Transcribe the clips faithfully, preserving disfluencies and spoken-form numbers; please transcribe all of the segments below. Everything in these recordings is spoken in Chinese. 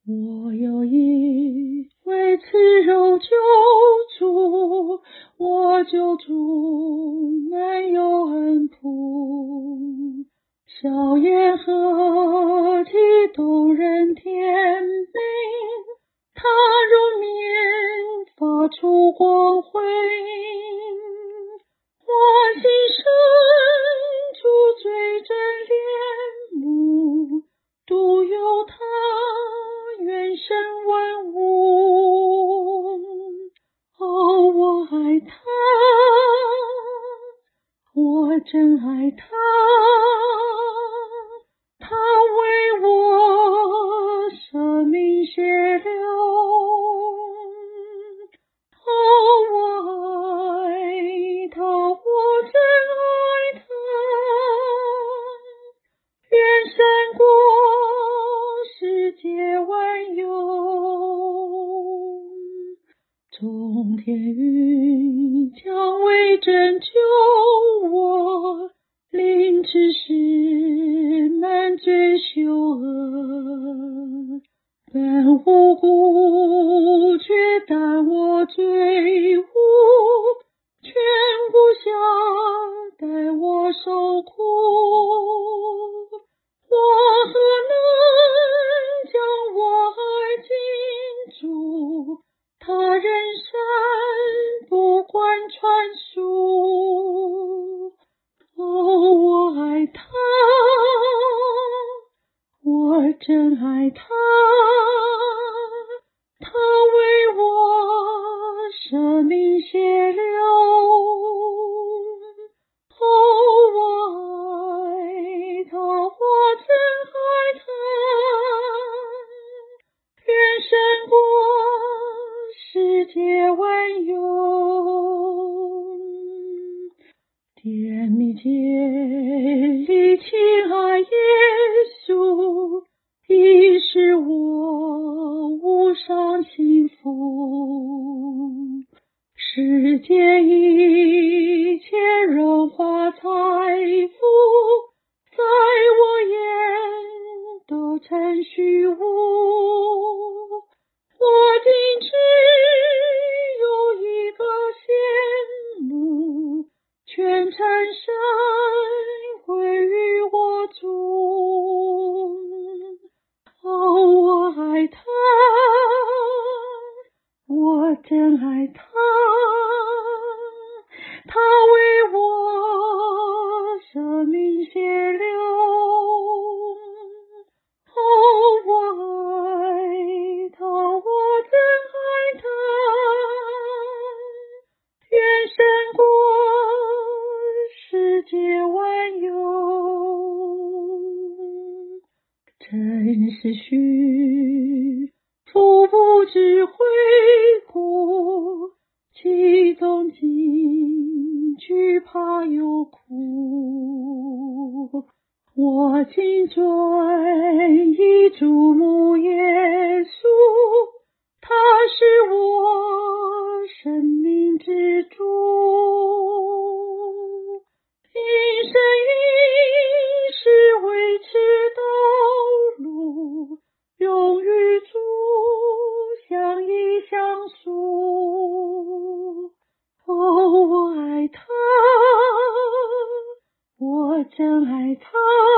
我有一位慈柔救主，我救主满有恩普，笑颜何其动人甜美，他容面发出光辉，我心深处最真恋慕，独有他原生万物。哦，我爱他，我真爱他，他为我舍命血流。哦，我爱他，我真爱他，愿胜过世界万有。众天云将为拯救我，灵知识满罪羞恶，本无辜，却担我罪恶，全顾下待我受苦。我何能将我爱尽注，他人山不管传述。哦，我爱他，我真爱他，他为我舍命血流。哦，我爱他，我真爱他，愿胜过世界万有。甜蜜界里亲爱耶稣，已使我无上幸福。世界一切荣华财富，在我眼都成虚无。我仅只有一个羡慕，全产生归于我主。哦，我爱他，我真爱他，他为我舍命血流。哦，我爱他，我真爱他，愿胜过世界万有。真是虚，徒不知悔过，其中惊惧怕有苦。我紧追忆注目耶稣，他是我生命之主。一生一世维持道路，永与主相依相属。哦，我爱他，我真爱他，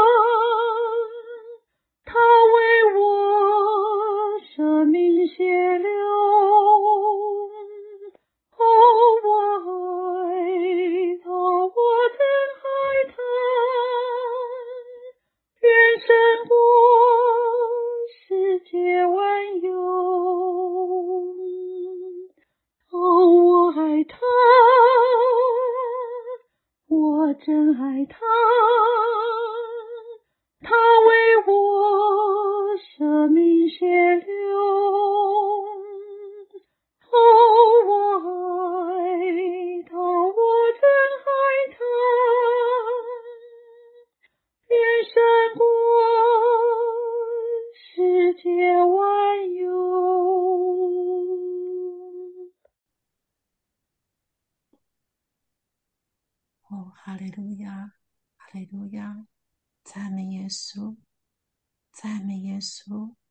他为我舍命血流。哦，我爱他，我真爱他，愿胜过世界万有。哦，我爱他，我真爱他，他为我舍命血流。哦，我爱他，我真爱他，愿胜过世界万有。 哦，哈利路亚，哈利路亚，赞美耶稣，赞美耶稣。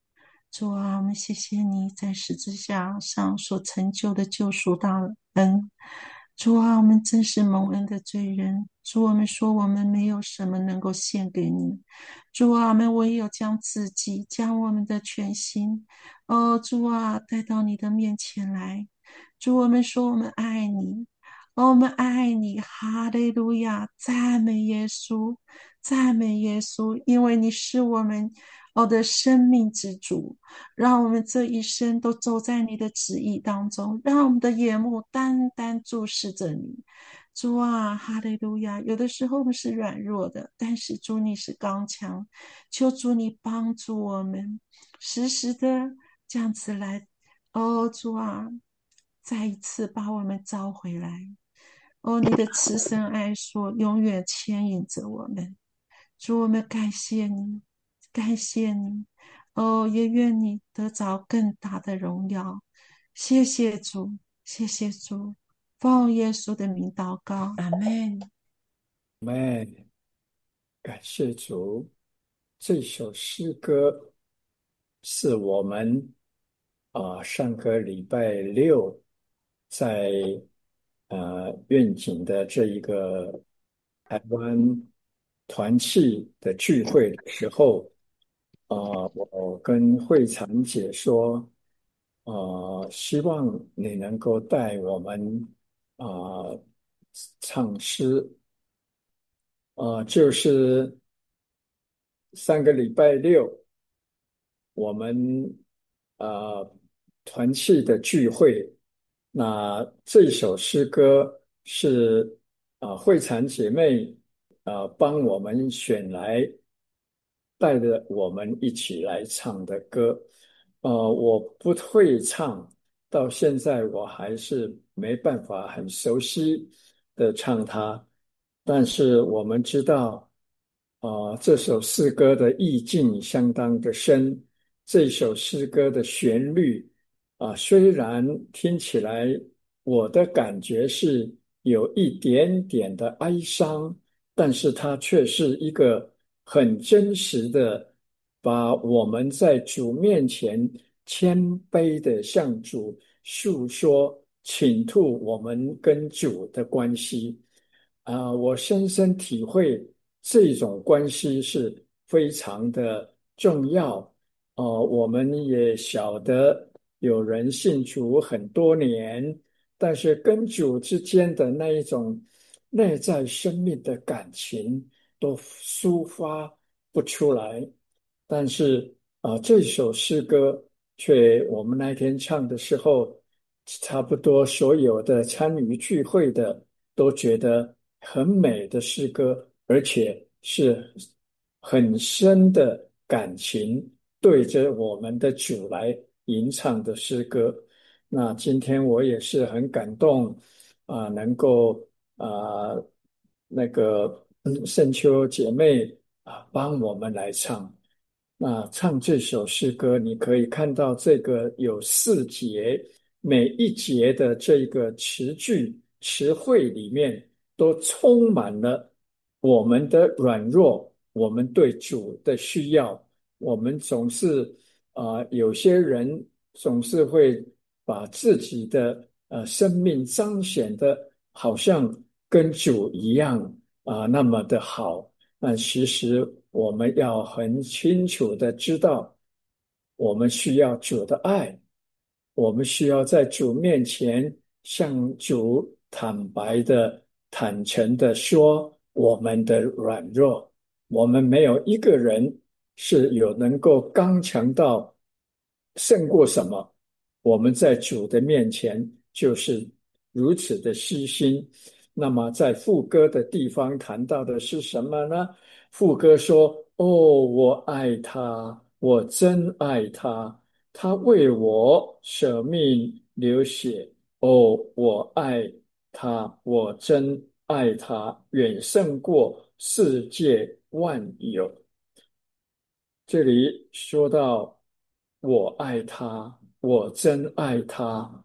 主啊，我们谢谢你在十字架上所成就的救赎大恩。主啊，我们真是蒙恩的罪人。主，我们说我们没有什么能够献给你。主啊，我们唯有将自己、将我们的全心，哦，主啊，带到你的面前来。主，我们说我们爱你，哦，我们爱你，哈利路亚，赞美耶稣，赞美耶稣，因为你是我们哦的生命之主。让我们这一生都走在你的旨意当中，让我们的眼目单单注视着你。主啊，哈利路亚！有的时候我们是软弱的，但是主你是刚强，求主你帮助我们，时时的这样子来。哦，主啊，再一次把我们召回来。哦，你的慈神爱说永远牵引着我们。主，我们感谢你，感谢你。哦，也愿你得着更大的荣耀。谢谢主，谢谢主，奉耶稣的名祷告，阿门。 们感谢主，这首诗歌是我们啊、上个礼拜六在呃愿景的这一个台湾团契的聚会的时候，啊、我跟慧婵姐说，啊、希望你能够带我们啊、唱诗。啊、就是上个礼拜六我们呃团契的聚会，那这首诗歌是啊、呃慧婵姐妹呃帮我们选来，带着我们一起来唱的歌。呃，我不会唱，到现在我还是没办法很熟悉的唱它。但是我们知道，啊、这首诗歌的意境相当的深。这首诗歌的旋律啊、虽然听起来我的感觉是有一点点的哀伤，但是它却是一个很真实的，把我们在主面前谦卑的向主诉说，倾吐我们跟主的关系。啊、我深深体会这种关系是非常的重要。哦、我们也晓得有人信主很多年，但是跟主之间的那一种内在生命的感情都抒发不出来。但是啊、这首诗歌却我们那天唱的时候，差不多所有的参与聚会的都觉得很美的诗歌，而且是很深的感情，对着我们的主来吟唱的诗歌。那今天我也是很感动啊、能够啊、那个嗯圣秋姐妹啊帮我们来唱。那唱这首诗歌，你可以看到这个有四节，每一节的这个词句词汇里面都充满了我们的软弱，我们对主的需要。我们总是啊、呃有些人总是会把自己的呃生命彰显的，好像跟主一样啊、那么的好。但其实我们要很清楚的知道，我们需要主的爱，我们需要在主面前向主坦白的、坦诚的说我们的软弱。我们没有一个人是有能够刚强到胜过什么。我们在主的面前就是如此的虚心。那么在副歌的地方谈到的是什么呢？副歌说：“哦，我爱他，我真爱他，他为我舍命流血。哦，我爱他，我真爱他，远胜过世界万有。”这里说到我爱他，我真爱他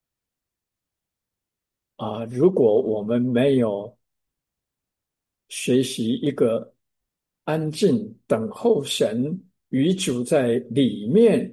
啊！如果我们没有学习一个安静等候神与主在里面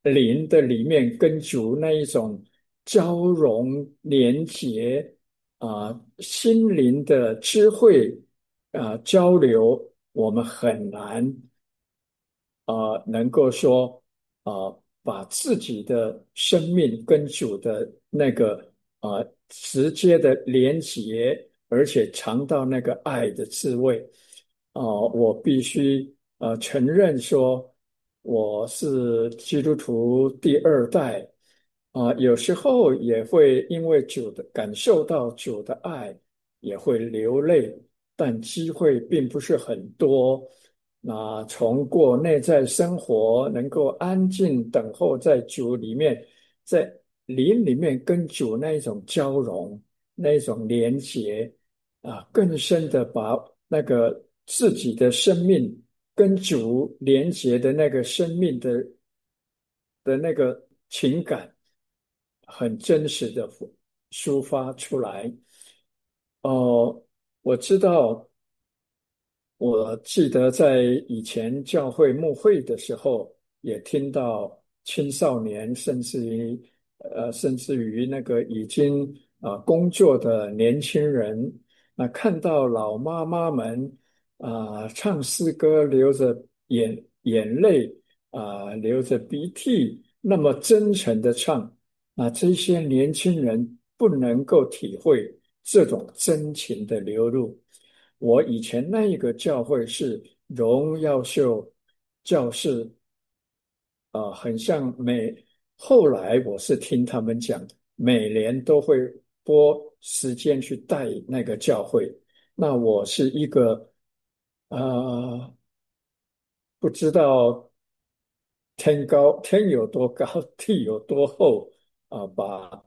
灵的里面跟主那一种交融连结啊、心灵的智慧啊、交流，我们很难啊、能够说啊、把自己的生命跟主的那个啊、直接的连结，而且尝到那个爱的滋味。哦，我必须呃承认说，我是基督徒第二代啊、有时候也会因为主的感受到主的爱，也会流泪，但机会并不是很多。那从过内在生活，能够安静等候在主里面，在灵里面跟主那一种交融，那一种连结。啊，更深的把那个自己的生命跟主连结的那个生命的的那个情感，很真实的抒发出来。哦，我知道，我记得在以前教会牧会的时候，也听到青少年，甚至于呃，甚至于那个已经啊、呃工作的年轻人，那、看到老妈妈们啊、唱诗歌，流着眼眼泪啊、流着鼻涕，那么真诚的唱，那这些年轻人不能够体会这种真情的流露。我以前那一个教会是荣耀秀教室，啊、很像每后来我是听他们讲，每年都会拨时间去带那个教会。那我是一个呃，不知道天高天有多高，地有多厚啊、把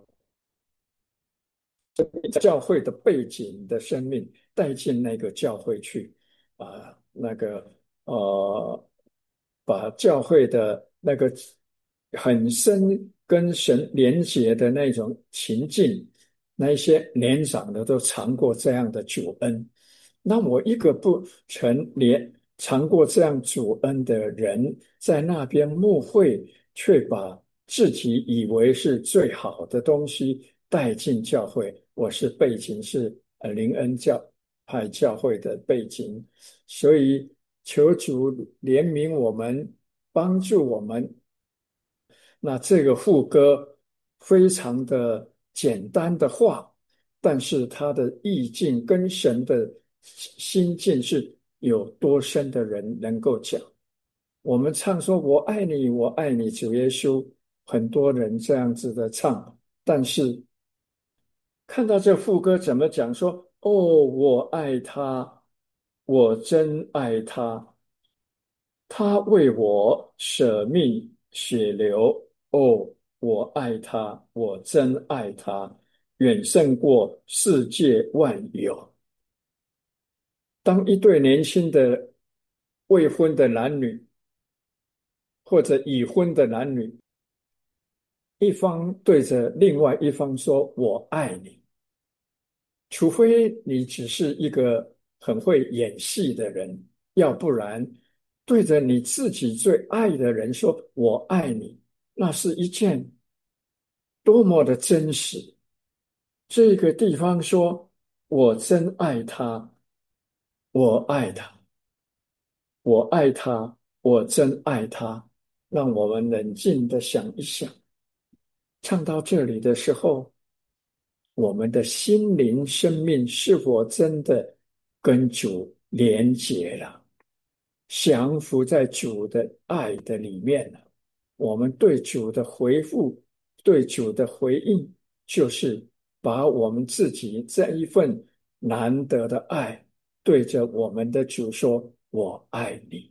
教会的背景的生命带进那个教会去，啊，那个呃，把教会的那个很深跟神连结的那种情境，那一些年长的都尝过这样的主恩。那我一个不曾连尝过这样主恩的人，在那边牧会，却把自己以为是最好的东西带进教会。我是背景是呃灵恩教派教会的背景，所以求主怜悯我们，帮助我们。那这个副歌非常的简单的话，但是它的意境跟神的心境是有多深的人能够讲。我们唱说"我爱你，我爱你，主耶稣"，很多人这样子的唱，但是看到这副歌怎么讲说"哦，我爱他，我真爱他，他为我舍命血流，哦，我爱他，我真爱他，远胜过世界万有"。当一对年轻的未婚的男女，或者已婚的男女，一方对着另外一方说"我爱你"，除非你只是一个很会演戏的人，要不然对着你自己最爱的人说"我爱你"，那是一件多么的真实。这个地方说"我真爱他，我爱他，我爱他，我真爱他"，让我们冷静的想一想，唱到这里的时候，我们的心灵生命是否真的跟主连结了，降服在主的爱的里面了？我们对主的回复，对主的回应，就是把我们自己这一份难得的爱，对着我们的主说"我爱你"。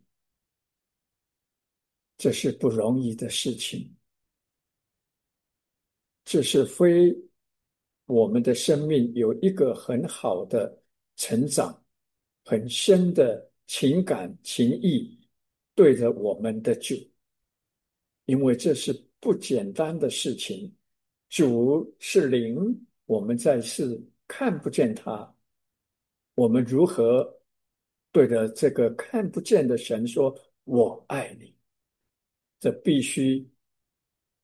这是不容易的事情，这是非我们的生命有一个很好的成长，很深的情感情谊，对着我们的主，因为这是不简单的事情。主是灵，我们在世看不见他，我们如何对着这个看不见的神说"我爱你"？这必须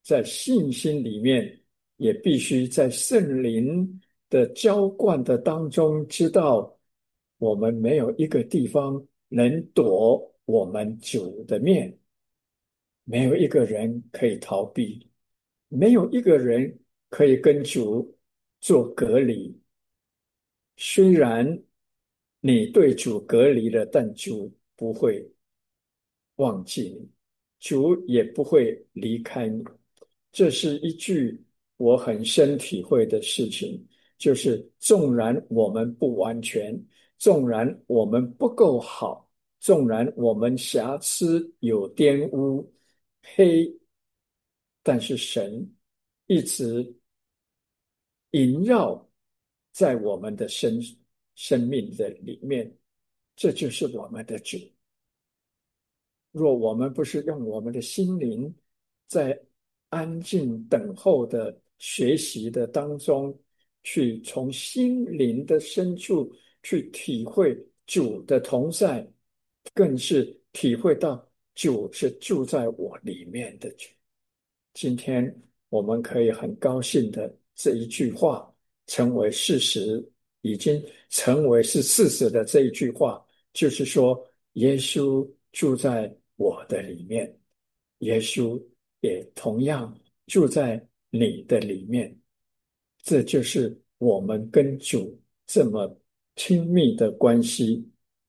在信心里面，也必须在圣灵的浇灌的当中，知道我们没有一个地方能躲我们主的面，没有一个人可以逃避，没有一个人可以跟主做隔离。虽然你对主隔离了，但主不会忘记你，主也不会离开你。这是一句我很深体会的事情，就是纵然我们不完全，纵然我们不够好，纵然我们瑕疵有玷污黑，但是神一直萦绕在我们的生生命的里面，这就是我们的主。若我们不是用我们的心灵在安静等候的学习的当中，去从心灵的深处去体会主的同在，更是体会到主是住在我里面的主。今天我们可以很高兴的这一句话成为事实，已经成为是事实的这一句话，就是说耶稣住在我的里面，耶稣也同样住在你的里面。这就是我们跟主这么亲密的关系。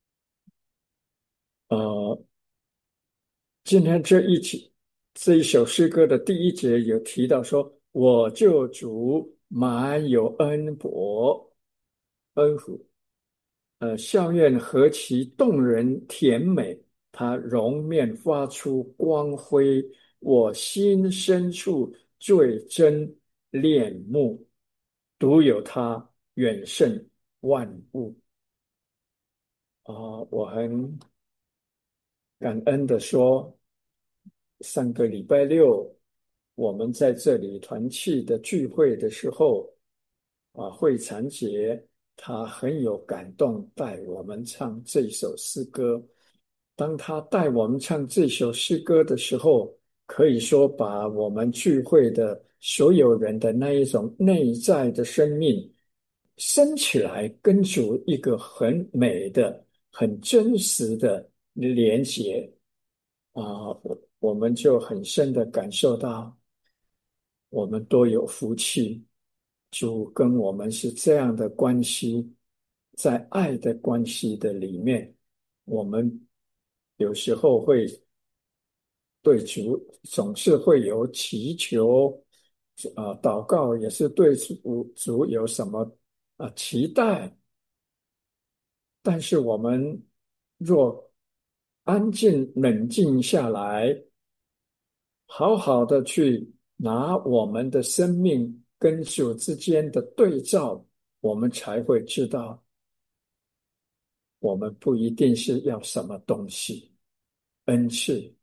呃，今天这一节这一首诗歌的第一节有提到说：“我救主满有恩博恩福，呃，笑面何其动人甜美，他容面发出光辉，我心深处最真恋慕，独有他远胜万物。”啊、我很感恩的说，上个礼拜六我们在这里团契的聚会的时候，啊，会长节他很有感动，带我们唱这首诗歌。当他带我们唱这首诗歌的时候，可以说把我们聚会的所有人的那一种内在的生命升起来，跟主一个很美的、很真实的连结啊，我我们就很深的感受到，我们多有福气，主跟我们是这样的关系，在爱的关系的里面，我们有时候会对主总是会有祈求，啊、祷告也是对主主有什么啊、期待，但是我们若安静冷静下来，好好的去拿我们的生命跟主之间的对照，我们才会知道，我们不一定是要什么东西，恩赐，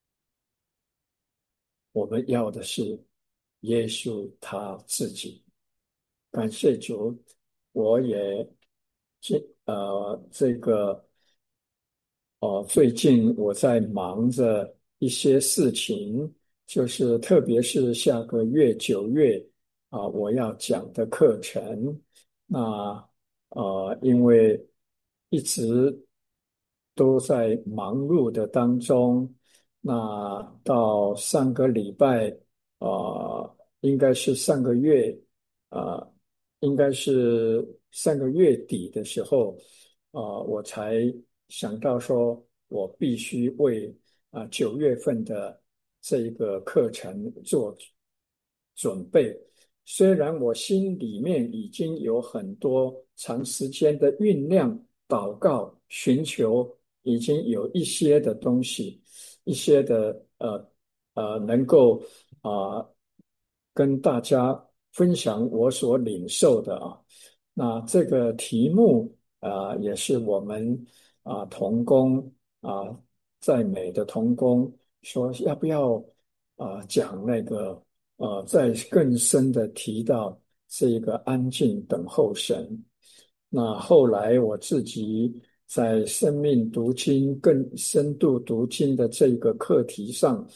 我们要的是耶稣他自己。感谢主，我也这呃这个哦，最近我在忙着一些事情，就是特别是下个月九月啊，我要讲的课程。那呃，因为一直都在忙碌的当中，那到上个礼拜，呃，应该是上个月，呃，应该是上个月底的时候。啊、我才想到说，我必须为啊九、月份的这一个课程做准备。虽然我心里面已经有很多长时间的酝酿、祷告、寻求，已经有一些的东西，一些的呃呃，能够啊、跟大家分享我所领受的啊。那这个题目啊、也是我们啊、同工啊、在美的同工说要不要啊、讲那个呃，再更深的提到这个安静等候神。那后来我自己在生命读经更深度读经的这个课题上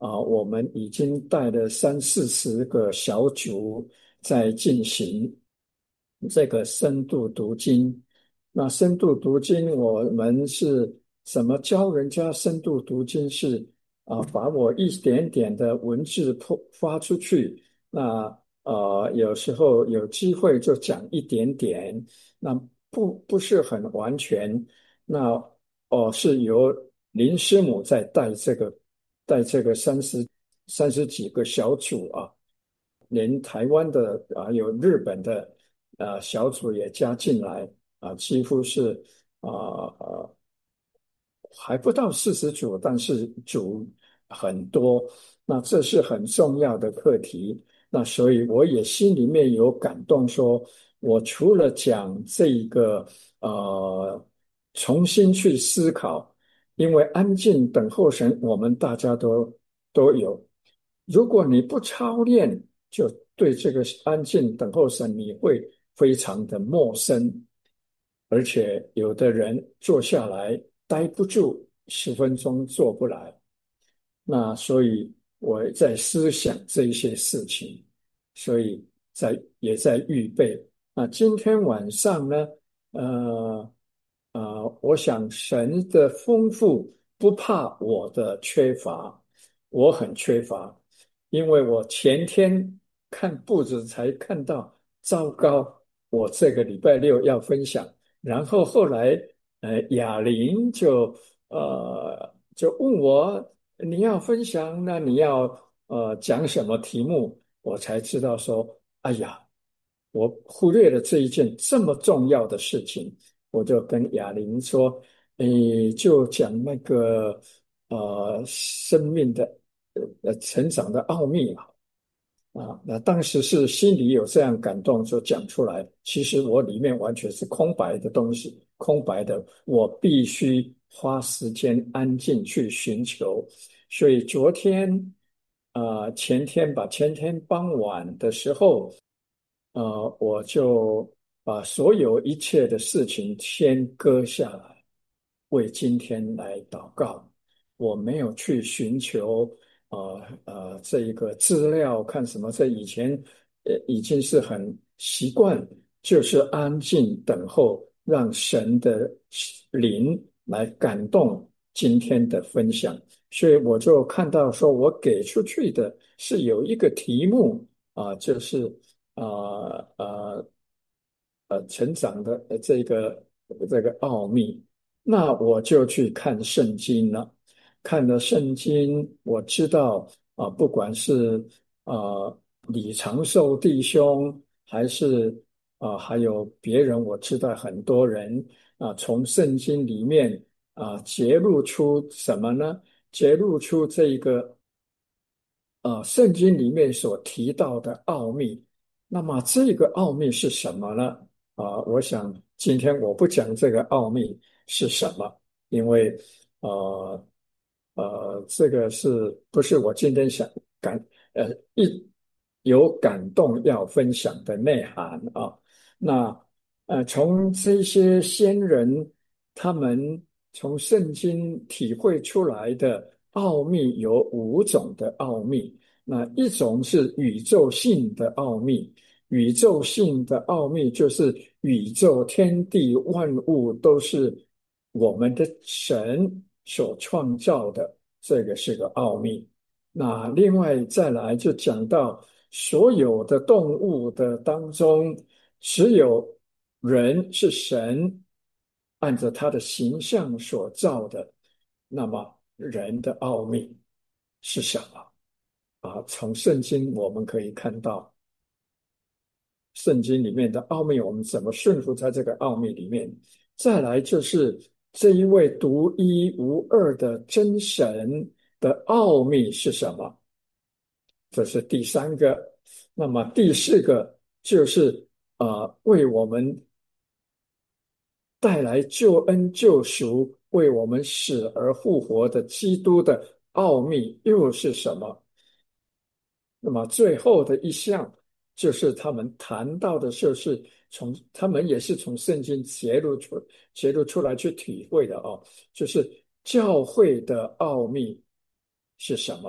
啊，我们已经带了三四十个小组在进行这个深度读经。那深度读经，我们是怎么教人家深度读经是？啊，把我一点点的文字破发出去，那呃，有时候有机会就讲一点点，那不不是很完全，那哦是由林师母在带这个带这个三十三十几个小组啊，连台湾的啊有日本的啊小组也加进来啊，几乎是啊呃还不到四十组，但是组很多，那这是很重要的课题。那所以我也心里面有感动说，我除了讲这个呃，重新去思考，因为安静等候神，我们大家都都有。如果你不操练，就对这个安静等候神，你会非常的陌生。而且有的人坐下来待不住，十分钟做不来。那所以我在思想这一些事情，所以在也在预备。那今天晚上呢，呃呃，我想神的丰富不怕我的缺乏，我很缺乏，因为我前天看布置才看到，糟糕，我这个礼拜六要分享。然后后来，呃，哑铃就呃就问我你要分享，那你要呃讲什么题目？我才知道说，哎呀，我忽略了这一件这么重要的事情。我就跟哑铃说，诶，就讲那个呃生命的呃成长的奥秘嘛。啊，那当时是心里有这样感动，就讲出来。其实我里面完全是空白的东西，空白的，我必须花时间安静去寻求。所以昨天，呃，前天吧，前天傍晚的时候，呃，我就把所有一切的事情先搁下来，为今天来祷告。我没有去寻求呃呃这一个资料看什么，这以前呃已经是很习惯，就是安静等候，让神的灵来感动今天的分享。所以我就看到说，我给出去的是有一个题目啊、就是啊呃呃成长的呃这个这个奥秘。那我就去看圣经了。看了圣经，我知道啊、不管是啊李长寿弟兄，还是啊、还有别人，我知道很多人啊、从圣经里面啊、揭露出什么呢？揭露出这个啊，圣经里面所提到的奥秘。那么这个奥秘是什么呢？啊，我想今天我不讲这个奥秘是什么，因为呃呃，这个是不是我今天想感呃一有感动要分享的内涵啊？那呃，从这些先人他们从圣经体会出来的奥秘有五种的奥秘。那一种是宇宙性的奥秘，宇宙性的奥秘就是宇宙天地万物都是我们的神所创造的，这个是个奥秘。那另外再来就讲到所有的动物的当中，只有人是神按照他的形象所造的，那么人的奥秘是什么？啊，从圣经我们可以看到，圣经里面的奥秘，我们怎么顺服在这个奥秘里面？再来就是这一位独一无二的真神的奥秘是什么？这是第三个。那么第四个就是呃，为我们带来救恩救赎，为我们死而复活的基督的奥秘又是什么？那么最后的一项就是他们谈到的，就是从他们也是从圣经揭露出揭露出来去体会的哦，就是教会的奥秘是什么？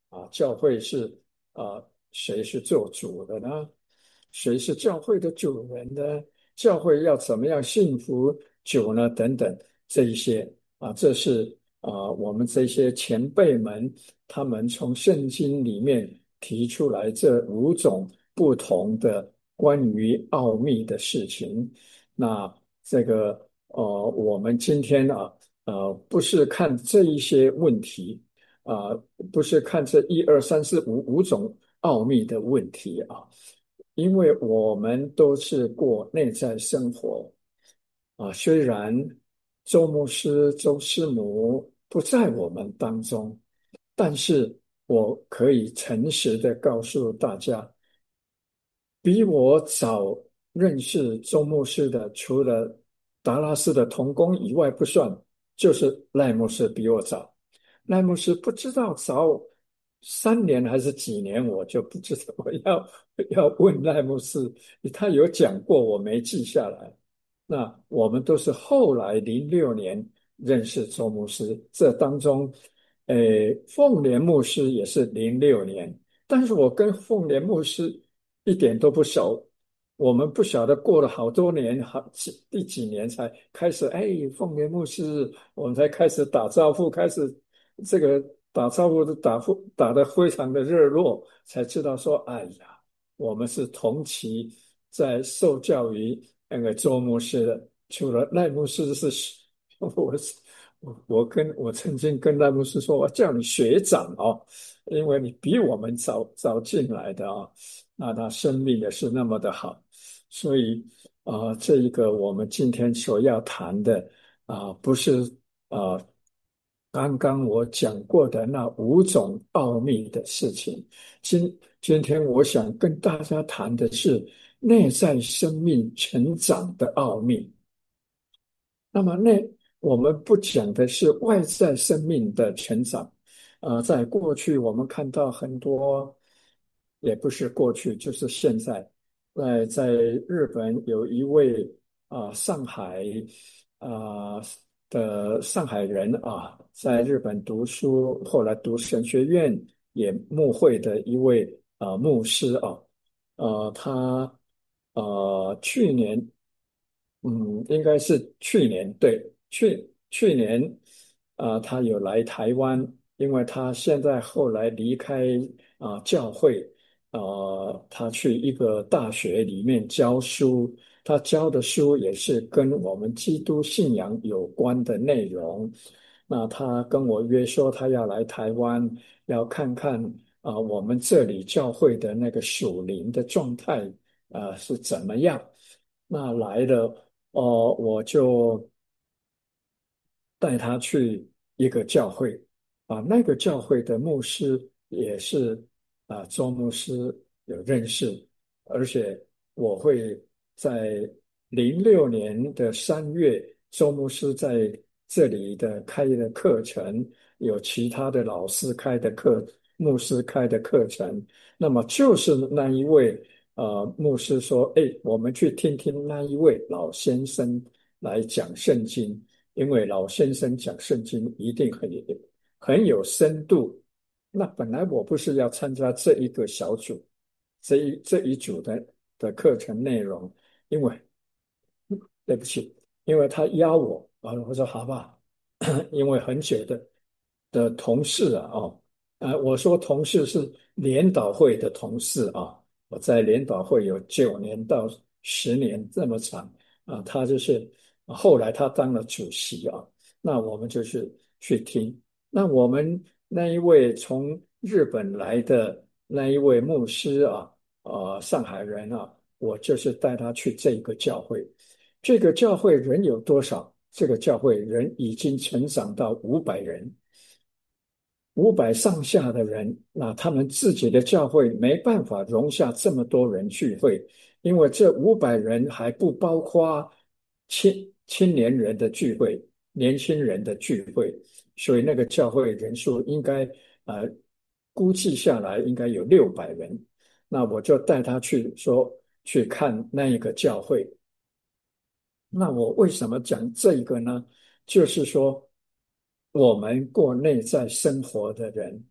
啊，教会是啊，谁是做主的呢？谁是教会的主人呢？教会要怎么样幸福久呢？等等，这一些啊，这是啊，我们这些前辈们他们从圣经里面提出来这五种不同的关于奥秘的事情。那这个呃，我们今天啊，呃，不是看这一些问题啊，不是看这一二三四五五种奥秘的问题啊，因为我们都是过内在生活啊。虽然周牧师、周师母不在我们当中，但是我可以诚实的告诉大家，比我早认识周牧师的，除了达拉斯的童工以外不算，就是赖牧师比我早。赖牧师不知道早三年还是几年，我就不知道。我要要问赖牧师，他有讲过，我没记下来。那我们都是后来零六年认识周牧师，这当中，呃，凤莲牧师也是零六年，但是我跟凤莲牧师一点都不熟，我们不晓得过了好多年，好几第几年才开始，哎，凤莲牧师，我们才开始打招呼，开始这个打招呼的打呼打得非常的热络，才知道说，哎呀，我们是同期在受教于那个周牧师的，除了赖牧师是，我是我我跟我曾经跟赖牧师说，我叫你学长哦，因为你比我们早早进来的啊、哦。那他生命也是那么的好，所以啊、呃这一个我们今天所要谈的啊、呃不是啊、呃刚刚我讲过的那五种奥秘的事情，今今天我想跟大家谈的是内在生命成长的奥秘。那么内我们不讲的是外在生命的成长。呃，在过去我们看到很多，也不是过去，就是现在，在在日本有一位啊、呃上海啊、呃的上海人啊，在日本读书，后来读神学院也牧会的一位啊、呃牧师啊，呃，他呃去年。嗯，应该是去年，对，去去年，啊、他有来台湾，因为他现在后来离开啊、教会，呃，他去一个大学里面教书，他教的书也是跟我们基督信仰有关的内容。那他跟我约说，他要来台湾，要看看啊、我们这里教会的那个属灵的状态啊、是怎么样。那来了。哦，我就带他去一个教会，啊，那个教会的牧师也是啊，周牧师有认识，而且我会在零六年的三月，周牧师在这里的开的课程，有其他的老师开的课，牧师开的课程，那么就是那一位呃牧师说，哎，我们去听听那一位老先生来讲圣经。因为老先生讲圣经一定很很有深度。那本来我不是要参加这一个小组，这一这一组的的课程内容，因为对不起，因为他邀我啊，我说好吧，因为很久的的同事啊，哦，呃，我说同事是联导会的同事啊，我在联导会有九年到十年这么长啊，他就是后来他当了主席啊，那我们就是去听，那我们那一位从日本来的那一位牧师啊，呃，上海人啊，我就是带他去这个教会。这个教会人有多少？这个教会人已经成长到五百人，五百上下的人，那他们自己的教会没办法容下这么多人聚会，因为这五百人还不包括青青年人的聚会、年轻人的聚会，所以那个教会人数应该呃估计下来应该有六百人。那我就带他去说去看那一个教会。那我为什么讲这个呢？就是说，我们过内在生活的人，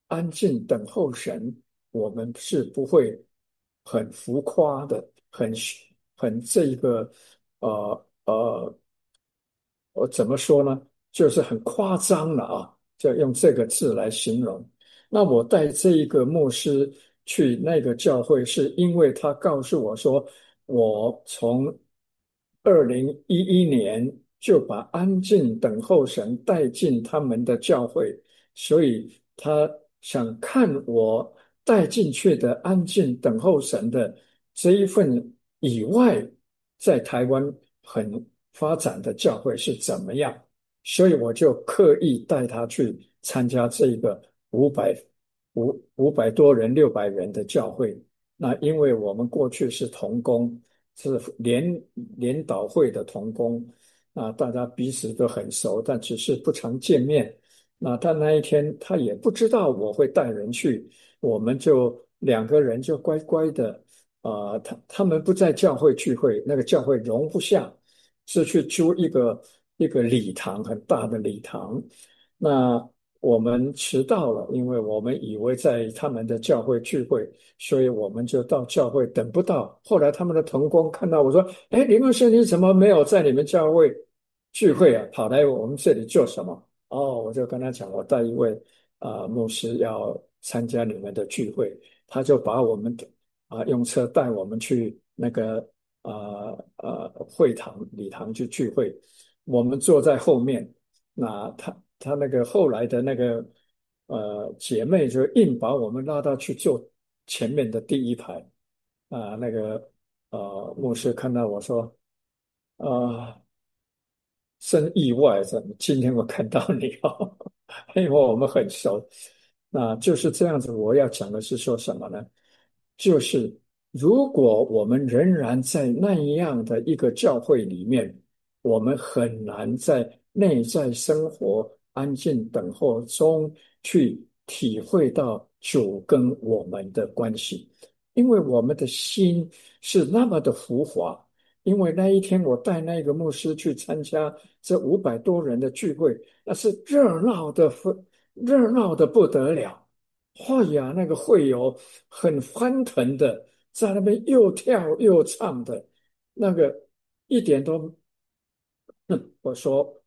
安静等候神，我们是不会很浮夸的，很很这个呃呃，我怎么说呢？就是很夸张了啊，就用这个字来形容。那我带这一个牧师去那个教会，是因为他告诉我说，我从二零一一年就把安静等候神带进他们的教会，所以他想看我带进去的安静等候神的这一份以外，在台湾很发展的教会是怎么样，所以我就刻意带他去参加这个五百五五百多人、六百人的教会。那因为我们过去是同工，是联联导会的同工，啊，大家彼此都很熟，但只是不常见面。那他那一天他也不知道我会带人去，我们就两个人就乖乖的，啊、呃他他们不在教会聚会，那个教会容不下，是去租一个一个礼堂，很大的礼堂。那我们迟到了，因为我们以为在他们的教会聚会，所以我们就到教会等不到。后来他们的同工看到我说：“哎，林牧师，你怎么没有在你们教会聚会啊？跑来我们这里做什么？”哦，我就跟他讲，我带一位啊、呃牧师要参加你们的聚会，他就把我们啊、用车带我们去那个啊呃呃会堂礼堂去聚会，我们坐在后面。那他他那个后来的那个呃姐妹就硬把我们拉到去坐前面的第一排啊、那个呃牧师看到我说啊、真意外，怎么今天我看到你哦？因为我们很熟，那就是这样子。我要讲的是说什么呢？就是如果我们仍然在那样的一个教会里面，我们很难在内在生活安静等候中去体会到主跟我们的关系，因为我们的心是那么的浮华。因为那一天我带那个牧师去参加这五百多人的聚会，那是热闹的不热闹的不得了。哎呀，那个会友很欢腾的，在那边又跳又唱的，那个一点都，哼我说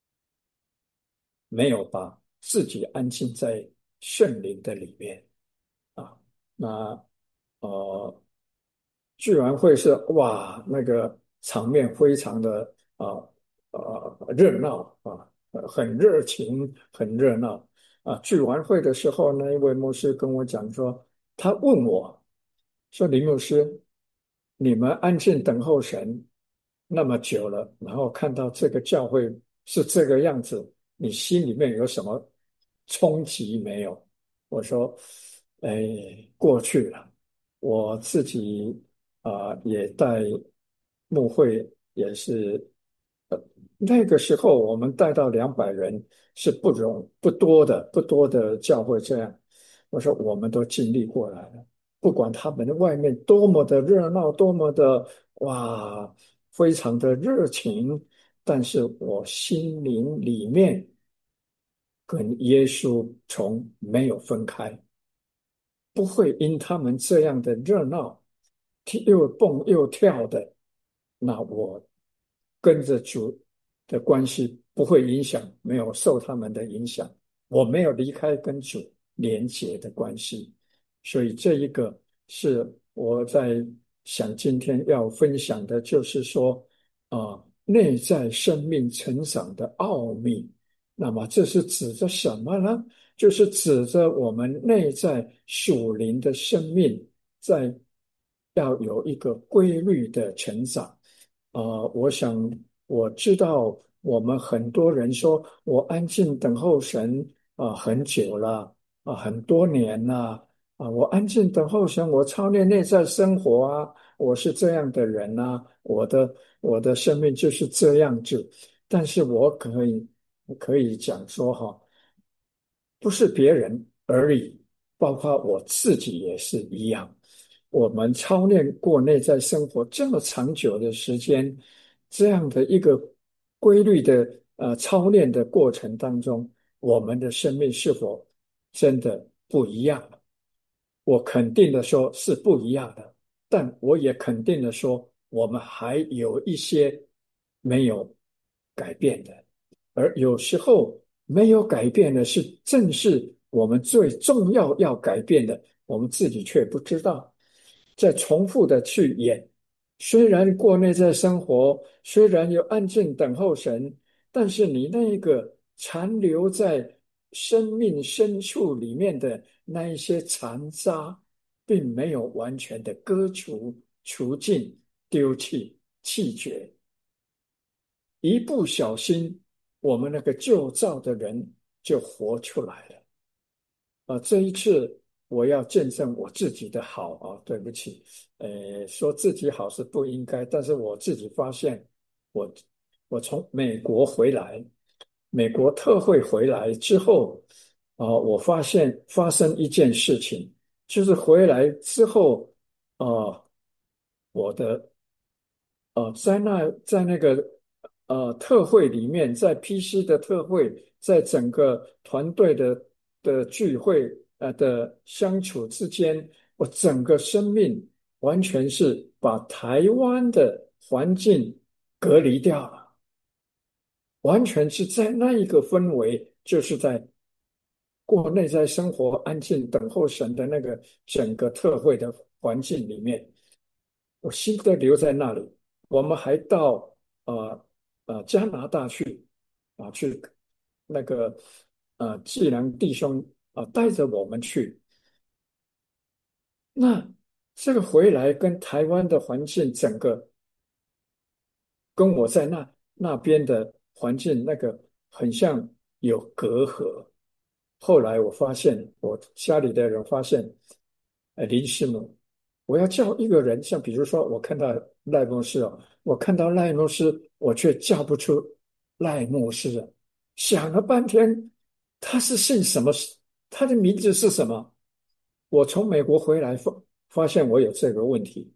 没有把自己安静在圣灵的里面啊。那呃，聚完会是哇，那个场面非常的啊呃热闹啊，呃很热情，很热闹啊。聚完会的时候呢，一位牧师跟我讲说，他问我说：“林牧师，你们安静等候神那么久了，然后看到这个教会是这个样子，你心里面有什么冲击没有？”我说：“哎，过去了。我自己啊、呃也带牧会，也是，呃，那个时候我们带到两百人是不容不多的，不多的教会这样。我说我们都经历过来了，不管他们的外面多么的热闹，多么的哇，非常的热情，但是我心灵里面跟耶稣从没有分开。”不会因他们这样的热闹，又蹦又跳的，那我跟着主的关系不会影响，没有受他们的影响，我没有离开跟主连结的关系，所以这一个是我在想今天要分享的，就是说啊，内在生命成长的奥秘。那么这是指着什么呢？就是指着我们内在属灵的生命，在要有一个规律的成长。啊、呃我想我知道，我们很多人说我安静等候神啊、很久了啊、很多年了啊、我安静等候神，我操练内在生活啊，我是这样的人啊，我的我的生命就是这样子。但是我可以可以讲说哈，不是别人而已，包括我自己也是一样。我们操练过内在生活这么长久的时间，这样的一个规律的呃操练的过程当中，我们的生命是否真的不一样了。我肯定的说是不一样的，但我也肯定的说，我们还有一些没有改变的，而有时候没有改变的是正是我们最重要要改变的，我们自己却不知道，在重复的去演。虽然过内在生活，虽然有安静等候神，但是你那一个残留在生命深处里面的那一些残渣，并没有完全的割除、除尽、丢弃、弃绝。一不小心，我们那个旧造的人就活出来了。啊，这一次我要见证我自己的好啊，对不起，呃，说自己好是不应该，但是我自己发现我，我从美国回来，美国特会回来之后，啊，我发现发生一件事情，就是回来之后，啊，我的呃，在那在那个呃特会里面，在 P C 的特会，在整个团队的的聚会呃的相处之间，我整个生命完全是把台湾的环境隔离掉了，完全是在那一个氛围，就是在过内在生活、安静等候神的那个整个特会的环境里面。我心都留在那里。我们还到呃呃加拿大去啊，去那个呃济南弟兄啊带着我们去。那这个回来跟台湾的环境整个跟我在那那边的环境那个很像有隔阂。后来我发现，我家里的人发现，呃，林师母，我要叫一个人，像比如说，我看到赖牧师哦，我看到赖牧师，我却叫不出赖牧师啊，想了半天，他是姓什么？他的名字是什么？我从美国回来发发现我有这个问题，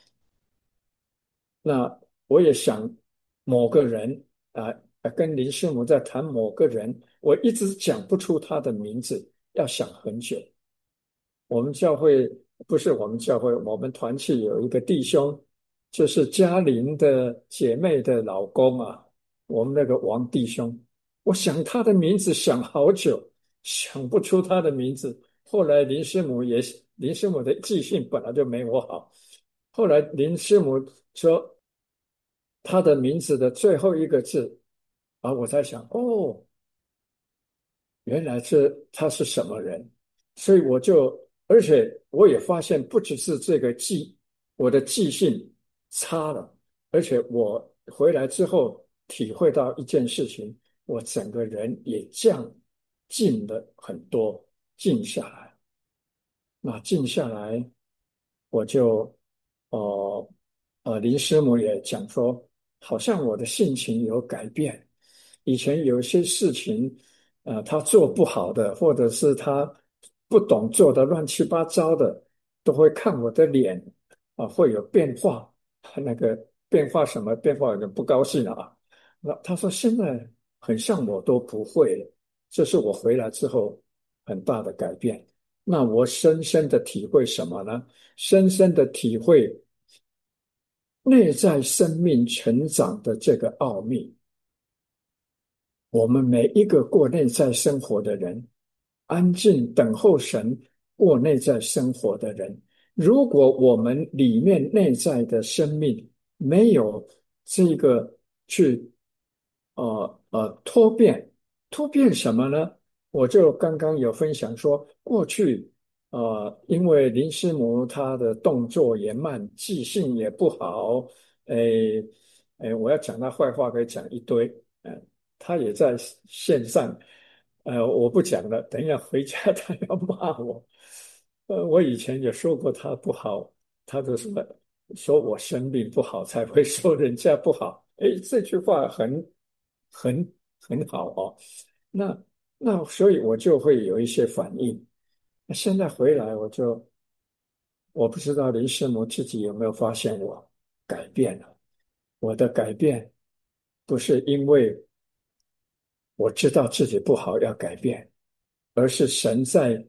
那我也想某个人啊，呃跟林师母在谈某个人，我一直讲不出他的名字，要想很久。我们教会不是我们教会，我们团契有一个弟兄，就是嘉玲的姐妹的老公啊，我们那个王弟兄，我想他的名字想好久，想不出他的名字。后来林师母也，林师母的记性本来就没我好，后来林师母说他的名字的最后一个字，啊，我在想，哦，原来这他是什么人，所以我就，而且我也发现，不只是这个记，我的记性差了，而且我回来之后体会到一件事情，我整个人也降静了很多，静下来。那静下来，我就，呃呃，林师母也讲说，好像我的性情有改变。以前有一些事情，呃，他做不好的，或者是他不懂做的乱七八糟的，都会看我的脸，啊、会有变化。那个变化什么变化，有点不高兴了啊。那他说现在很像我都不会了，这是我回来之后很大的改变。那我深深的体会什么呢？深深的体会内在生命成长的这个奥秘。我们每一个过内在生活的人，安静等候神过内在生活的人，如果我们里面内在的生命没有这个去呃呃脱变，脱变什么呢？我就刚刚有分享说，过去呃，因为林师母她的动作也慢，记性也不好，诶诶，我要讲她坏话可以讲一堆，嗯、他也在线上，呃，我不讲了，等一下回家他要骂我。呃，我以前也说过他不好，他就说说我生病不好才会说人家不好。诶，这句话很很很好哦。那那所以我就会有一些反应。那现在回来我就我不知道林师母自己有没有发现我改变了。我的改变不是因为我知道自己不好要改变，而是神在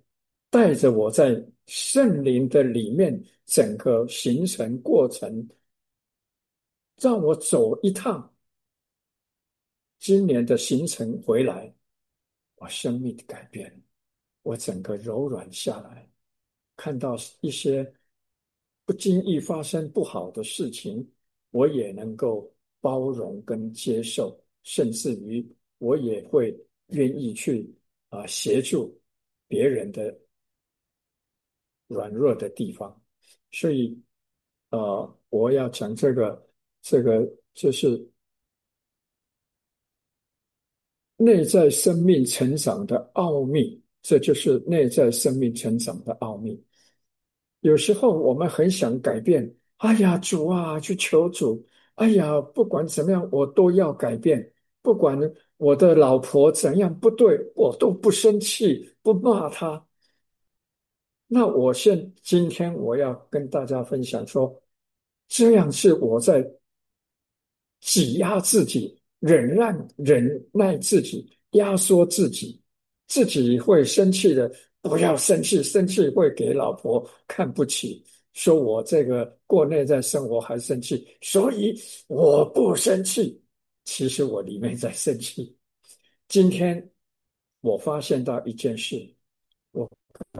带着我在圣灵的里面整个行程过程，让我走一趟今年的行程回来，我生命的改变，我整个柔软下来，看到一些不经意发生不好的事情，我也能够包容跟接受，甚至于我也会愿意去啊、呃协助别人的软弱的地方。所以，呃，我要讲这个，这个就是内在生命成长的奥秘，这就是内在生命成长的奥秘。有时候我们很想改变，哎呀，主啊，去求主，哎呀，不管怎么样，我都要改变，不管我的老婆怎样不对，我都不生气，不骂她。那我现今天我要跟大家分享说，这样是我在挤压自己，忍让、忍耐自己，压缩自己，自己会生气的，不要生气，生气会给老婆看不起，说我这个过内在生活还生气，所以我不生气。其实我里面在生气。今天我发现到一件事，我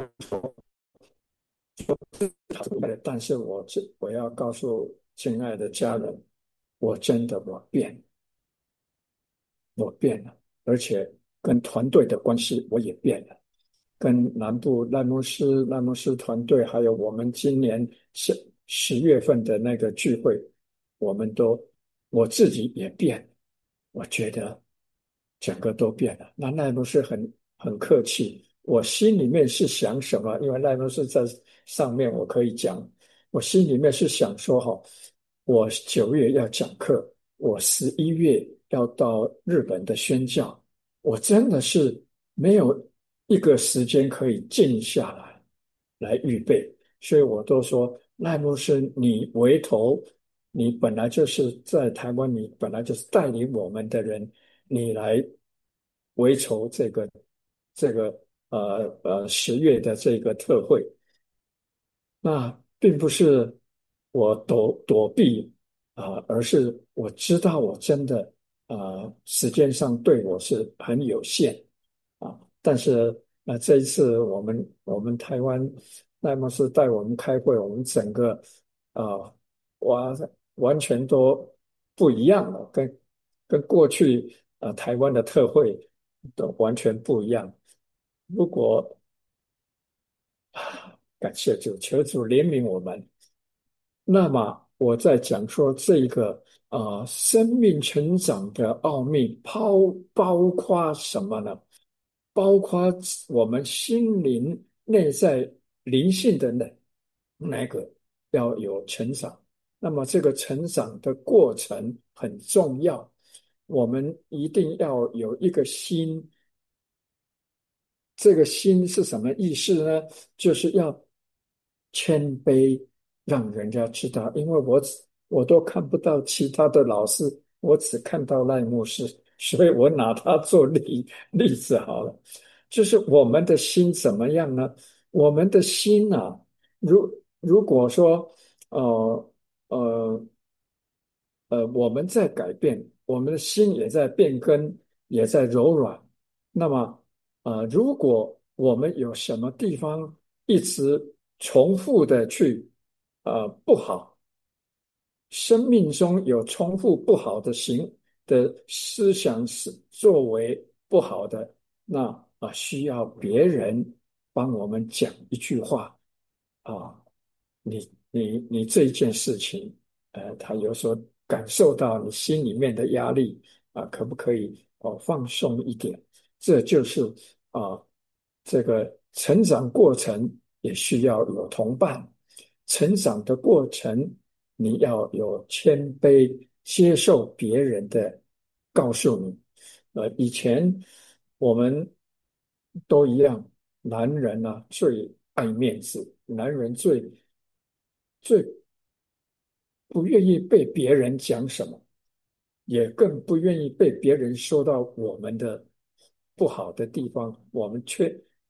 但是我这我要告诉亲爱的家人，我真的我变了。我变了，而且跟团队的关系我也变了，跟南部赖牧师、赖牧师团队，还有我们今年十十月份的那个聚会，我们都我自己也变了，我觉得整个都变了。那赖牧师很很客气，我心里面是想什么？因为赖牧师在上面，我可以讲，我心里面是想说哈，我九月要讲课，我十一月要到日本的宣教，我真的是没有一个时间可以静下来来预备，所以我都说赖牧师，你为头，你本来就是在台湾，你本来就是带领我们的人，你来为筹这个这个呃呃十月的这个特会。那并不是我躲躲避啊、呃而是我知道我真的啊、呃时间上对我是很有限啊。但是那、呃这一次我们我们台湾赖牧师带我们开会，我们整个啊完完全都不一样了，跟跟过去啊、呃台湾的特会都完全不一样。如果感谢主，求主怜悯我们。那么我在讲说这个啊、呃生命成长的奥秘包包括什么呢？包括我们心灵内在灵性的那那个要有成长。那么这个成长的过程很重要，我们一定要有一个心。这个心是什么意思呢？就是要谦卑，让人家知道，因为我只我都看不到其他的老师，我只看到赖牧师，所以我拿他做例例子好了。就是我们的心怎么样呢？我们的心啊，如如果说呃呃呃我们在改变，我们的心也在变更，也在柔软，那么呃，如果我们有什么地方一直重复的去呃不好，生命中有重复不好的行的思想是作为不好的，那啊需要别人帮我们讲一句话啊，你你你这一件事情，呃，他有所感受到你心里面的压力啊，可不可以哦放松一点？这就是啊，这个成长过程也需要有同伴。成长的过程，你要有谦卑，接受别人的告诉你。呃，以前我们都一样，男人啊最爱面子，男人最最不愿意被别人讲什么。也更不愿意被别人说到我们的不好的地方，我们缺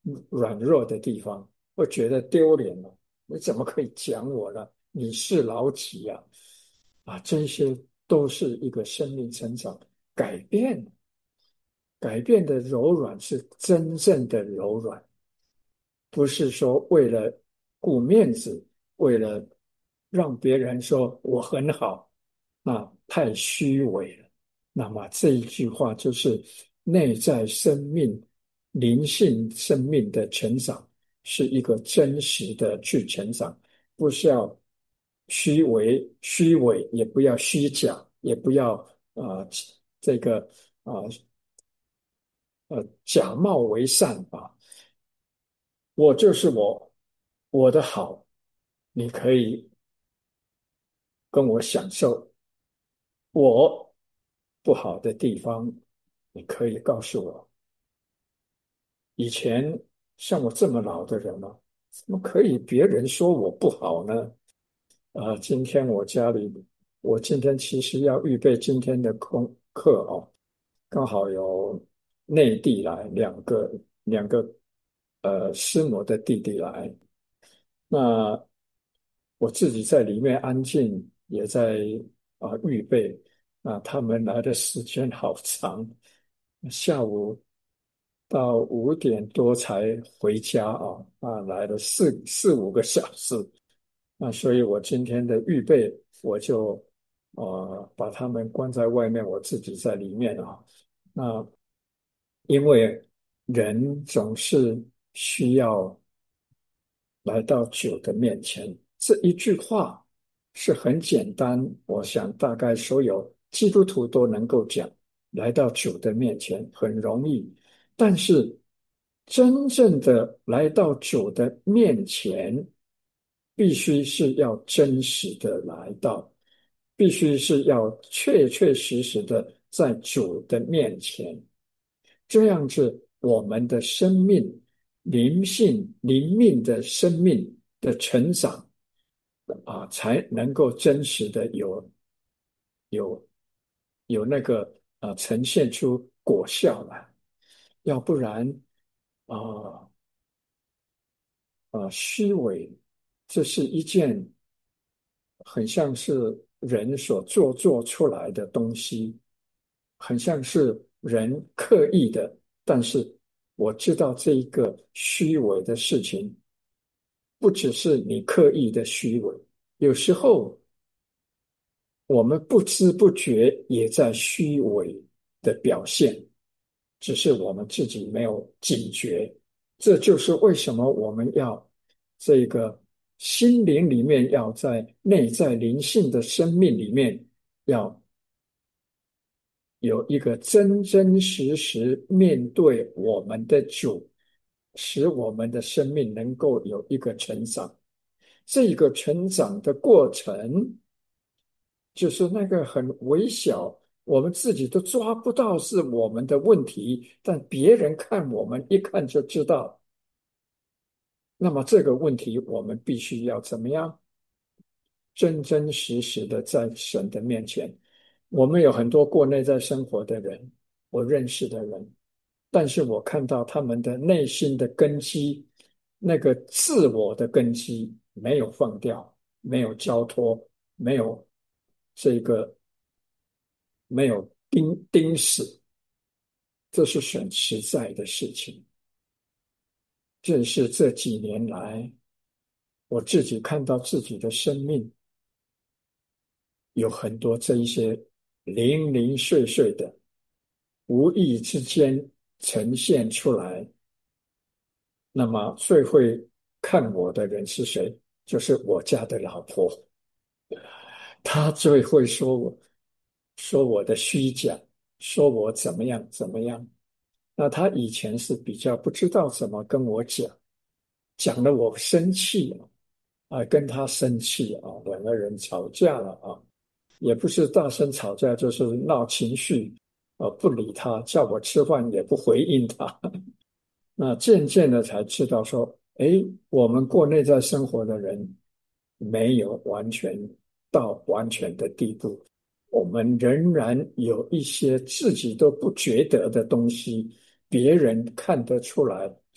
软弱的地方，会觉得丢脸了。你怎么可以讲我呢？你是老几呀？啊，这些都是一个生命成长改变，改变的柔软是真正的柔软，不是说为了顾面子，为了让别人说我很好，那太虚伪了。那么这一句话就是内在生命、灵性生命的成长，是一个真实的去成长，不是要虚伪、虚伪，也不要虚假，也不要啊、呃这个啊呃，呃假冒为善啊。我就是我，我的好，你可以跟我享受；我不好的地方，你可以告诉我。以前像我这么老的人了，怎么可以别人说我不好呢？啊、今天我家里，我今天其实要预备今天的功课哦，刚好有内地来两个两个呃师母的弟弟来，那我自己在里面安静，也在啊、预备。啊，他们来的时间好长，下午到五点多才回家啊啊，来了四四五个小时。那所以我今天的预备，我就呃把他们关在外面，我自己在里面啊。那因为人总是需要来到主的面前。这一句话是很简单，我想大概所有基督徒都能够讲，来到主的面前很容易。但是真正的来到主的面前，必须是要真实的来到，必须是要确确实实的在主的面前。这样子，我们的生命、灵性、灵命的生命的成长啊，才能够真实的有有有那个啊呈现出果效来。要不然啊啊虚伪，这是一件很像是人所做做出来的东西，很像是人刻意的。但是我知道这一个虚伪的事情，不只是你刻意的虚伪，有时候我们不知不觉也在虚伪的表现，只是我们自己没有警觉。这就是为什么我们要这个心灵里面，要在内在灵性的生命里面，要有一个真真实实面对我们的主，使我们的生命能够有一个成长。这个成长的过程，就是那个很微小，我们自己都抓不到是我们的问题，但别人看我们一看就知道。那么这个问题，我们必须要怎么样？真真实实的在神的面前。我们有很多过内在生活的人，我认识的人，但是我看到他们的内心的根基，那个自我的根基没有放掉，没有交托，没有这个没有钉钉死，这是很实在的事情。这是这几年来我自己看到自己的生命有很多这一些零零碎碎的，无意之间呈现出来。那么最会看我的人是谁？就是我家的老婆，她最会说我，说我的虚假，说我怎么样怎么样。那她以前是比较不知道怎么跟我讲，讲得我生气啊，啊，跟她生气啊，两个人吵架了啊。也不是大声吵架，就是闹情绪，呃，不理他，叫我吃饭也不回应他。那渐渐的才知道说，诶，我们过内在生活的人没有完全到完全的地步，我们仍然有一些自己都不觉得的东西，别人看得出来，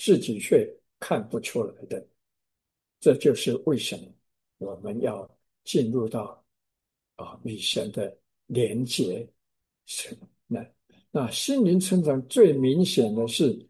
自己却看不出来的。这就是为什么我们要进入到啊与神的连结。是那那心灵成长最明显的是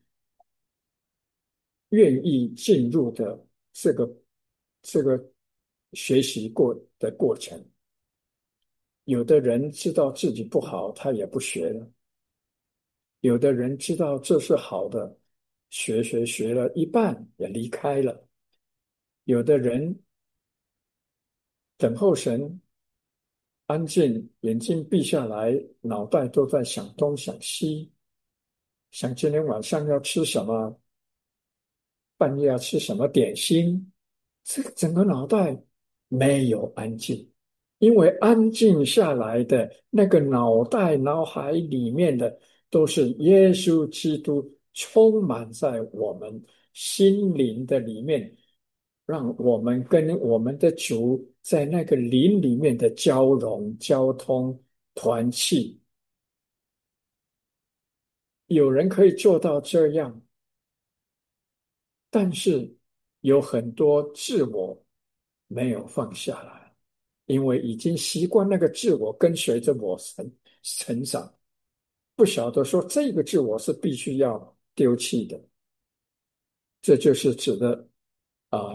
愿意进入的这个这个学习过的过程。有的人知道自己不好，他也不学了；有的人知道这是好的，学学学了一半也离开了；有的人等候神，安静，眼睛闭下来，脑袋都在想东想西，想今天晚上要吃什么，半夜要吃什么点心，这个整个脑袋没有安静。因为安静下来的那个脑袋、脑海里面的都是耶稣基督充满在我们心灵的里面，让我们跟我们的主在那个灵里面的交融、交通、团契。有人可以做到这样，但是有很多自我没有放下来，因为已经习惯那个自我跟随着我成成长，不晓得说这个自我是必须要丢弃的。这就是指的啊，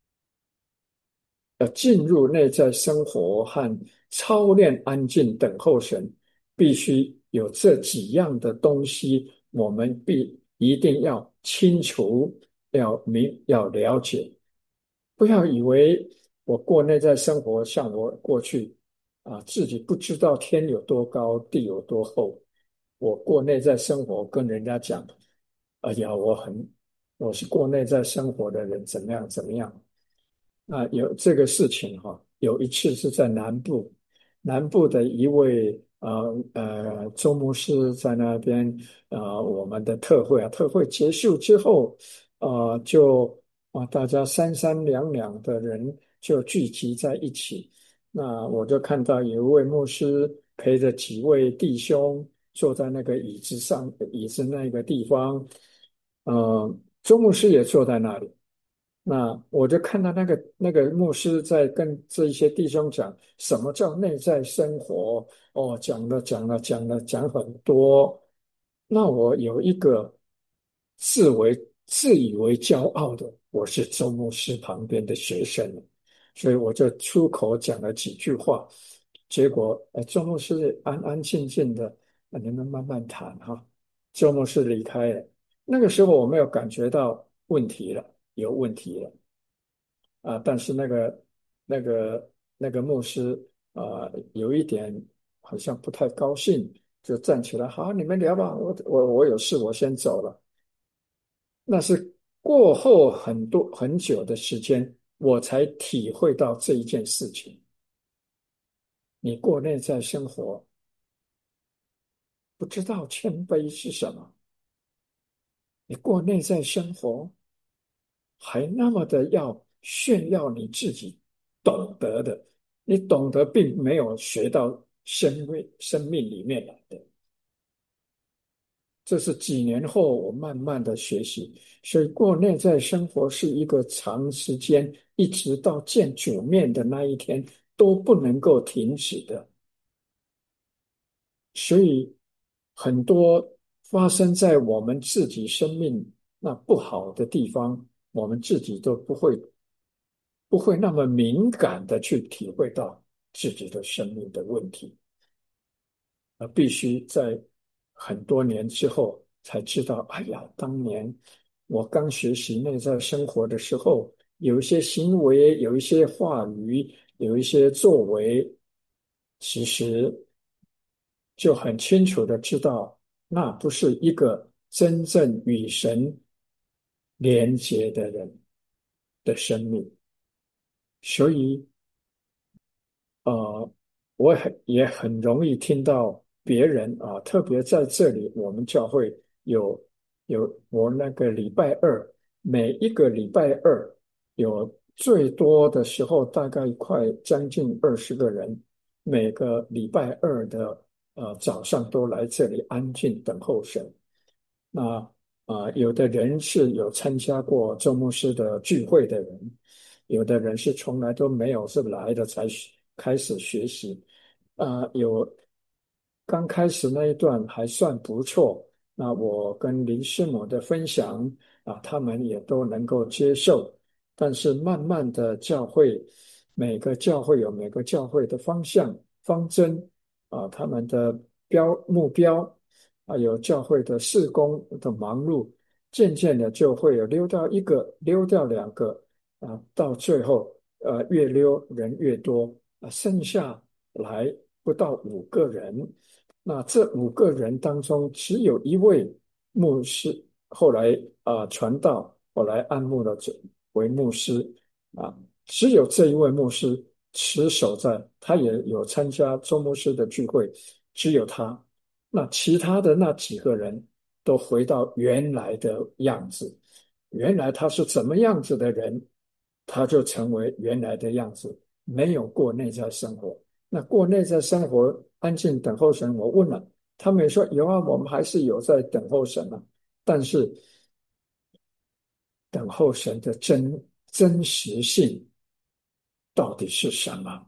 要进入内在生活和操练安静等候神，必须有这几样的东西，我们必一定要清楚，要明，要了解。不要以为我过内在生活像我过去啊，自己不知道天有多高，地有多厚。我过内在生活跟人家讲，哎呀，我很，我是过内在生活的人，怎么样怎么样。啊，有这个事情哈，有一次是在南部，南部的一位呃呃周牧师在那边，呃，我们的特会啊，特会结束之后，呃，就啊大家三三两两的人就聚集在一起，那我就看到有一位牧师陪着几位弟兄坐在那个椅子上，椅子那个地方，呃，周牧师也坐在那里。那我就看到那个那个牧师在跟这一些弟兄讲什么叫内在生活。哦，讲了讲了讲了讲很多。那我有一个自为自以为骄傲的，我是周牧师旁边的学生，所以我就出口讲了几句话。结果呃，周牧师安安静静的，啊你们慢慢谈哈。周牧师离开了。那个时候我没有感觉到问题了。有问题了啊！但是那个那个那个牧师啊，有一点好像不太高兴，就站起来，好，你们聊吧，我我我有事，我先走了。那是过后很多很久的时间，我才体会到这一件事情。你过内在生活，不知道谦卑是什么；你过内在生活，还那么的要炫耀你自己懂得的，你懂得并没有学到生命生命里面来的。这是几年后我慢慢的学习，所以过内在生活是一个长时间，一直到见主面的那一天都不能够停止的。所以很多发生在我们自己生命那不好的地方，我们自己都不会不会那么敏感的去体会到自己的生命的问题，而必须在很多年之后才知道，哎呀，当年我刚学习内在生活的时候，有一些行为，有一些话语，有一些作为，其实就很清楚的知道，那不是一个真正与神连结的人的生命。所以呃，我很也很容易听到别人啊，特别在这里，我们教会有有我那个礼拜二，每一个礼拜二有最多的时候大概快将近二十个人，每个礼拜二的呃早上都来这里安静等候神。那啊、有的人是有参加过周牧师的聚会的人，有的人是从来都没有，是来的才学开始学习。啊、有刚开始那一段还算不错。那我跟林师母的分享啊，他们也都能够接受。但是慢慢的，教会每个教会有每个教会的方向方针啊，他们的标目标，还有教会的事工的忙碌，渐渐的就会有溜掉一个，溜掉两个啊，到最后呃越溜人越多啊，剩下来不到五个人。那这五个人当中，只有一位牧师，后来啊、呃传道，后来按牧了为牧师啊，只有这一位牧师持守在，他也有参加周牧师的聚会，只有他。那其他的那几个人都回到原来的样子，原来他是怎么样子的人，他就成为原来的样子，没有过内在生活。那过内在生活，安静等候神，我问了，他们也说有啊，我们还是有在等候神啊，但是等候神的真真实性到底是什么？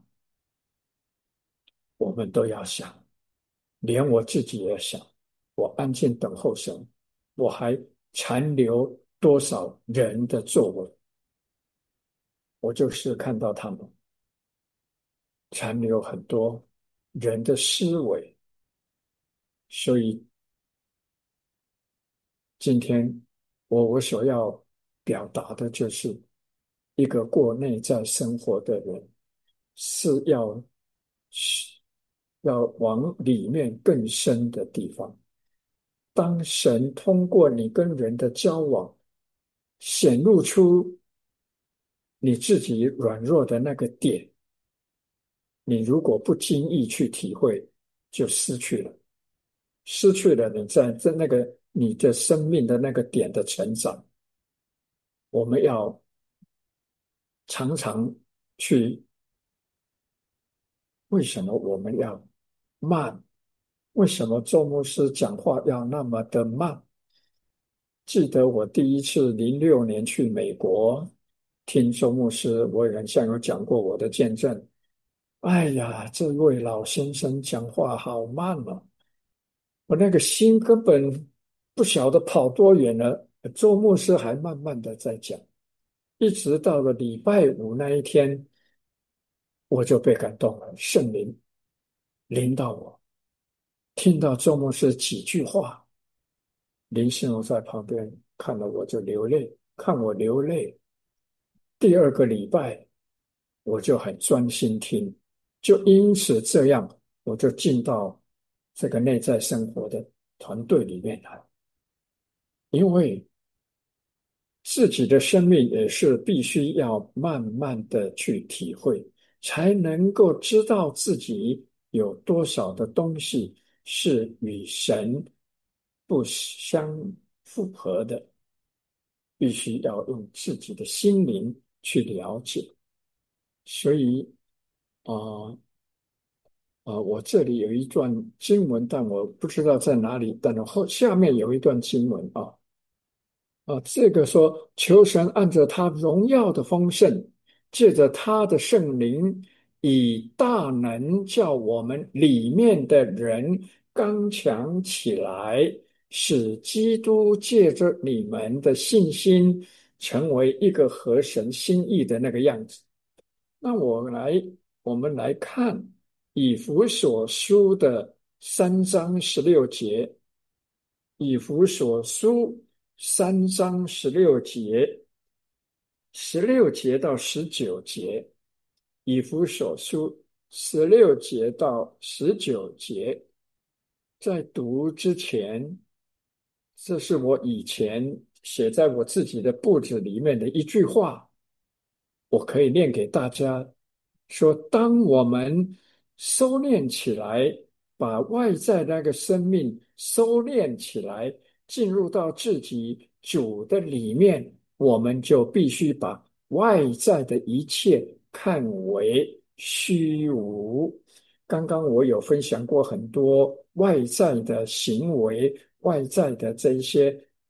我们都要想，连我自己也想，我安静等候神，我还残留多少人的作为？我就是看到他们残留很多人的思维，所以今天我我所要表达的就是，一个过内在生活的人是要是要往里面更深的地方。当神通过你跟人的交往，显露出你自己软弱的那个点，你如果不经意去体会，就失去了，失去了你在在那个你的生命的那个点的成长。我们要常常去，为什么我们要慢？为什么周牧师讲话要那么的慢？记得我第一次零六年去美国听周牧师，我也很像有讲过我的见证。哎呀，这位老先生讲话好慢啊！我那个心根本不晓得跑多远了。周牧师还慢慢的在讲，一直到了礼拜五那一天，我就被感动了，圣灵临到我，听到周牧师几句话，林信荣在旁边看了我就流泪，看我流泪。第二个礼拜我就很专心听，就因此这样，我就进到这个内在生活的团队里面来，因为自己的生命也是必须要慢慢的去体会，才能够知道自己有多少的东西是与神不相符合的，必须要用自己的心灵去了解。所以啊啊、呃呃我这里有一段经文，但我不知道在哪里，但后下面有一段经文啊。啊，这个说求神按着他荣耀的丰盛，借着他的圣灵，以大能叫我们里面的人刚强起来，使基督借着你们的信心，成为一个合神心意的那个样子。那我来，我们来看以弗所书的三章十六节。以弗所书三章十六节，十六节到十九节，以弗所书十六节到十九节，在读之前，这是我以前写在我自己的簿子里面的一句话，我可以念给大家说：当我们收敛起来，把外在那个生命收敛起来，进入到自己主的里面，我们就必须把外在的一切看为虚无。刚刚我有分享过很多外在的行为，外在的这一些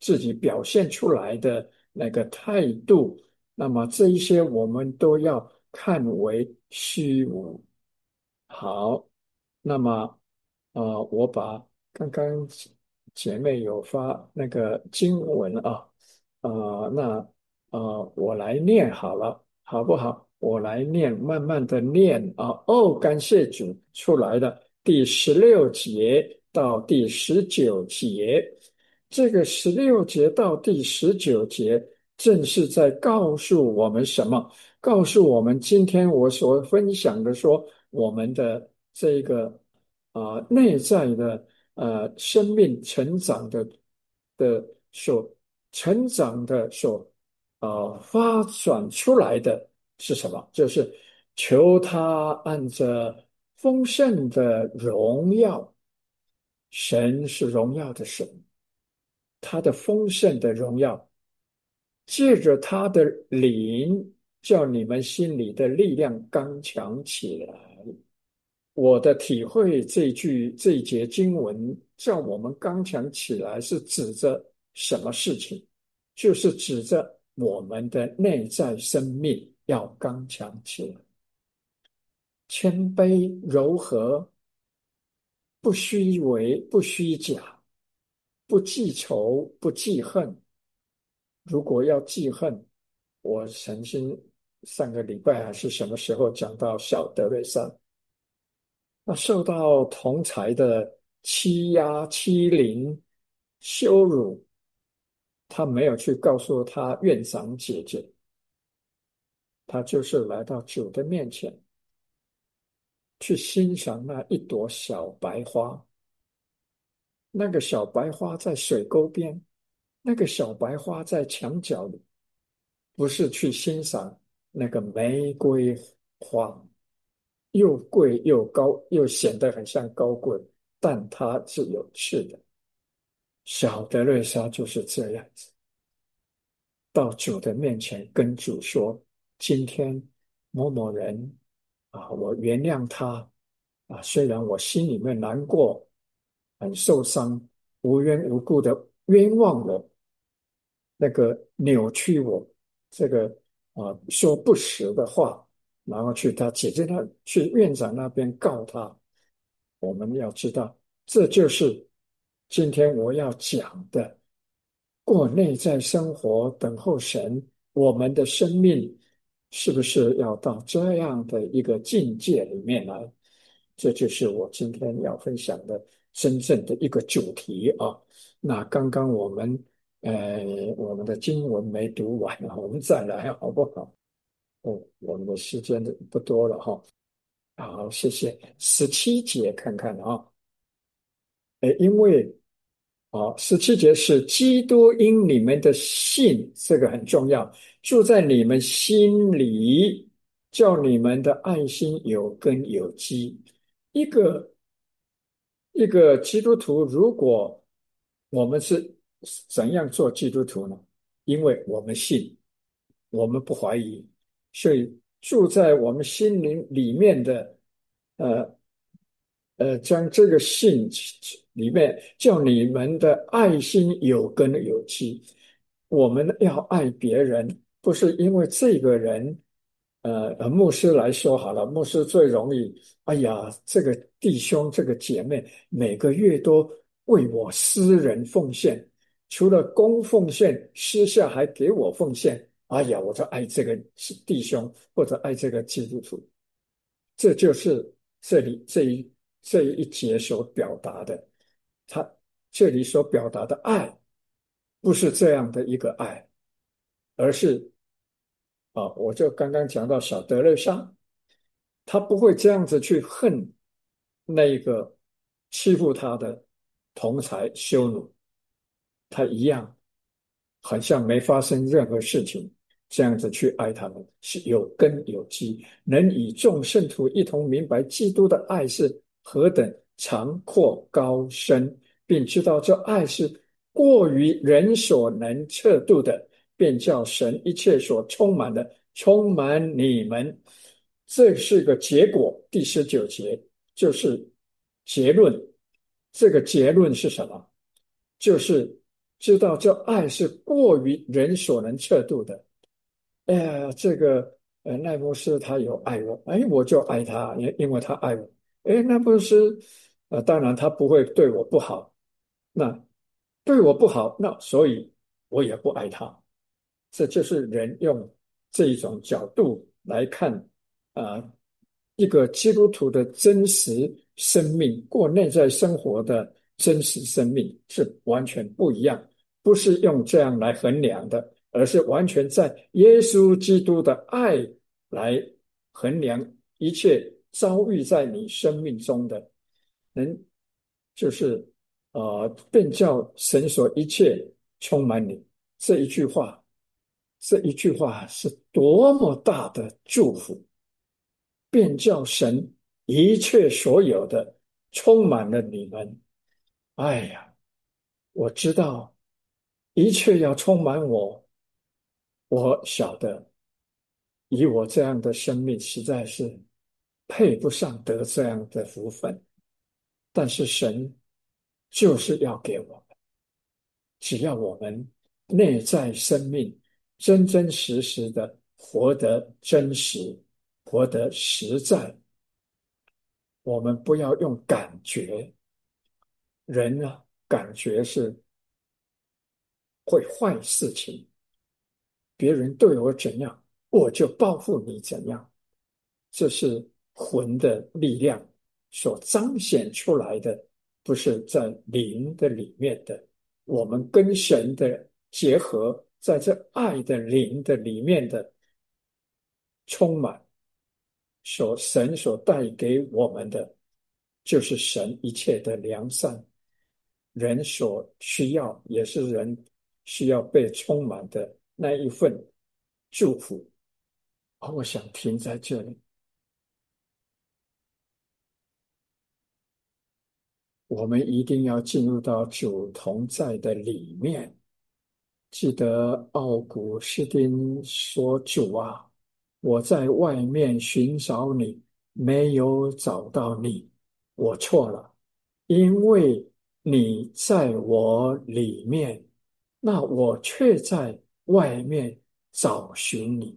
自己表现出来的那个态度，那么这一些我们都要看为虚无。好，那么呃，我把刚刚姐妹有发那个经文啊，呃，那呃，我来念好了，好不好？我来念，慢慢的念啊。哦，感谢主，出来了，第十六节到第十九节，这个十六节到第十九节，正是在告诉我们什么？告诉我们今天我所分享的说，我们的这个啊、呃内在的呃生命成长的的所成长的所呃发展出来的是什么？就是求他按着丰盛的荣耀，神是荣耀的神，他的丰盛的荣耀，借着他的灵，叫你们心里的力量刚强起来。我的体会，这一句这一节经文叫我们刚强起来，是指着什么事情？就是指着我们的内在生命要刚强起来，谦卑柔和，不虚伪，不虚假，不记仇，不记恨。如果要记恨，我曾经上个礼拜还是什么时候讲到小德瑞莎，那受到同才的欺压、欺凌、羞辱，他没有去告诉他院长姐姐，他就是来到主的面前，去欣赏那一朵小白花。那个小白花在水沟边，那个小白花在墙角里，不是去欣赏那个玫瑰花，又贵又高，又显得很像高贵，但它是有刺的。小德瑞莎就是这样子，到主的面前跟主说：今天某某人啊，我原谅他啊，虽然我心里面难过，很受伤，无缘无故的冤枉了那个扭曲我这个啊说不实的话，然后去他姐姐那去院长那边告他。我们要知道，这就是今天我要讲的。过内在生活，等候神，我们的生命是不是要到这样的一个境界里面来？这就是我今天要分享的真正的一个主题啊。那刚刚我们呃我们的经文没读完啊，我们再来好不好？哦，我们的时间不多了哈。好，谢谢。十七节看看啊。诶，因为啊，十七节是基督因你们的信，这个很重要，住在你们心里，叫你们的爱心有根有基。一个一个基督徒，如果我们是怎样做基督徒呢？因为我们信，我们不怀疑，所以住在我们心灵里面的，呃呃，将这个信里面叫你们的爱心有根有基。我们要爱别人，不是因为这个人，呃，呃牧师来说好了，牧师最容易，哎呀，这个弟兄这个姐妹每个月都为我私人奉献，除了公奉献，私下还给我奉献。哎呀，我就爱这个弟兄或者爱这个基督徒。这就是这里这一这一节所表达的，他这里所表达的爱，不是这样的一个爱，而是啊，我就刚刚讲到小德勒莎，他不会这样子去恨那个欺负他的同才羞辱，他一样，好像没发生任何事情，这样子去爱他们，是有根有基，能与众圣徒一同明白基督的爱是何等长阔高深，并知道这爱是过于人所能测度的，便叫神一切所充满的充满你们。这是个结果，第十九节就是结论。这个结论是什么？就是知道这爱是过于人所能测度的。哎呀，这个呃赖牧师他有爱我，哎，我就爱他，因因为他爱我。哎，那牧师呃，当然他不会对我不好，那对我不好，那所以我也不爱他。这就是人用这一种角度来看啊、呃一个基督徒的真实生命，过内在生活的真实生命是完全不一样，不是用这样来衡量的，而是完全在耶稣基督的爱来衡量一切遭遇在你生命中的，能就是呃，便叫神所一切充满你。这一句话，这一句话是多么大的祝福！便叫神一切所有的充满了你们。哎呀，我知道一切要充满我，我晓得以我这样的生命实在是配不上得这样的福分，但是神就是要给我们，只要我们内在生命真真实实的活得真实，活得实在，我们不要用感觉。人呢，感觉是会坏事情，别人对我怎样，我就报复你怎样。这是魂的力量所彰显出来的，不是在灵的里面的。我们跟神的结合，在这爱的灵的里面的充满，所神所带给我们的，就是神一切的良善。人所需要，也是人需要被充满的那一份祝福。而我想停在这里，我们一定要进入到主同在的里面。记得奥古斯丁说：“主啊，我在外面寻找你，没有找到你，我错了，因为你在我里面，那我却在外面找寻你。”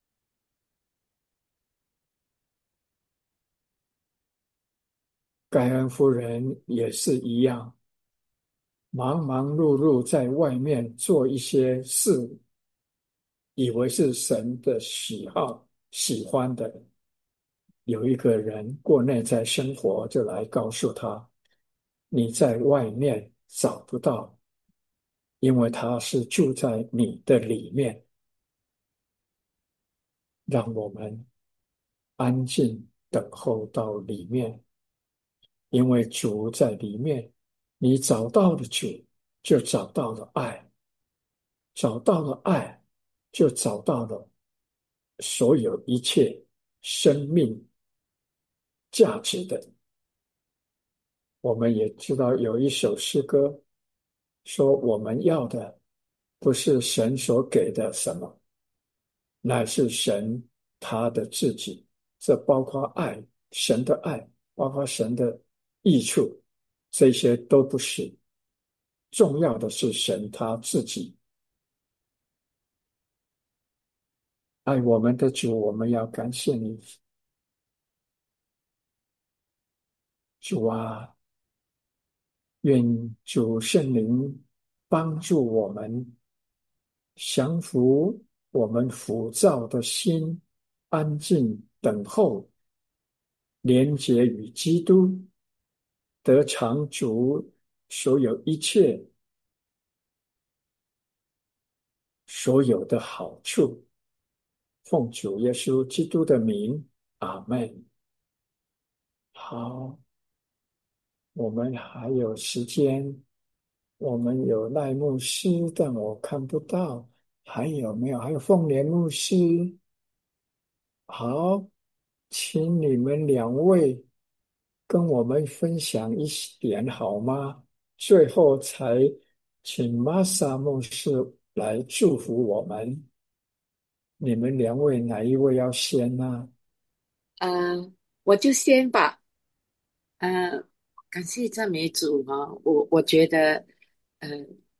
盖恩夫人也是一样，忙忙碌碌在外面做一些事，以为是神的喜好、喜欢的。有一个人过内在生活，就来告诉他：你在外面找不到，因为他是住在你的里面。让我们安静等候到里面，因为主在里面，你找到了主，就找到了爱，找到了爱，就找到了所有一切生命价值的。我们也知道有一首诗歌说，我们要的不是神所给的什么，乃是神他的自己。这包括爱，神的爱，包括神的益处，这些都不是。重要的是神他自己。爱我们的主，我们要感谢你。主啊，愿主圣灵帮助我们降服我们浮躁的心，安静等候，连结与基督，得偿主所有一切所有的好处。奉主耶稣基督的名，阿门。好，我们还有时间，我们有赖牧师，但我看不到，还有没有？还有凤莲牧师。好，请你们两位跟我们分享一点好吗？最后才请玛莎牧师来祝福我们。你们两位哪一位要先呢？ 呃，我就先吧。呃，感谢赞美主啊！我我觉得，呃，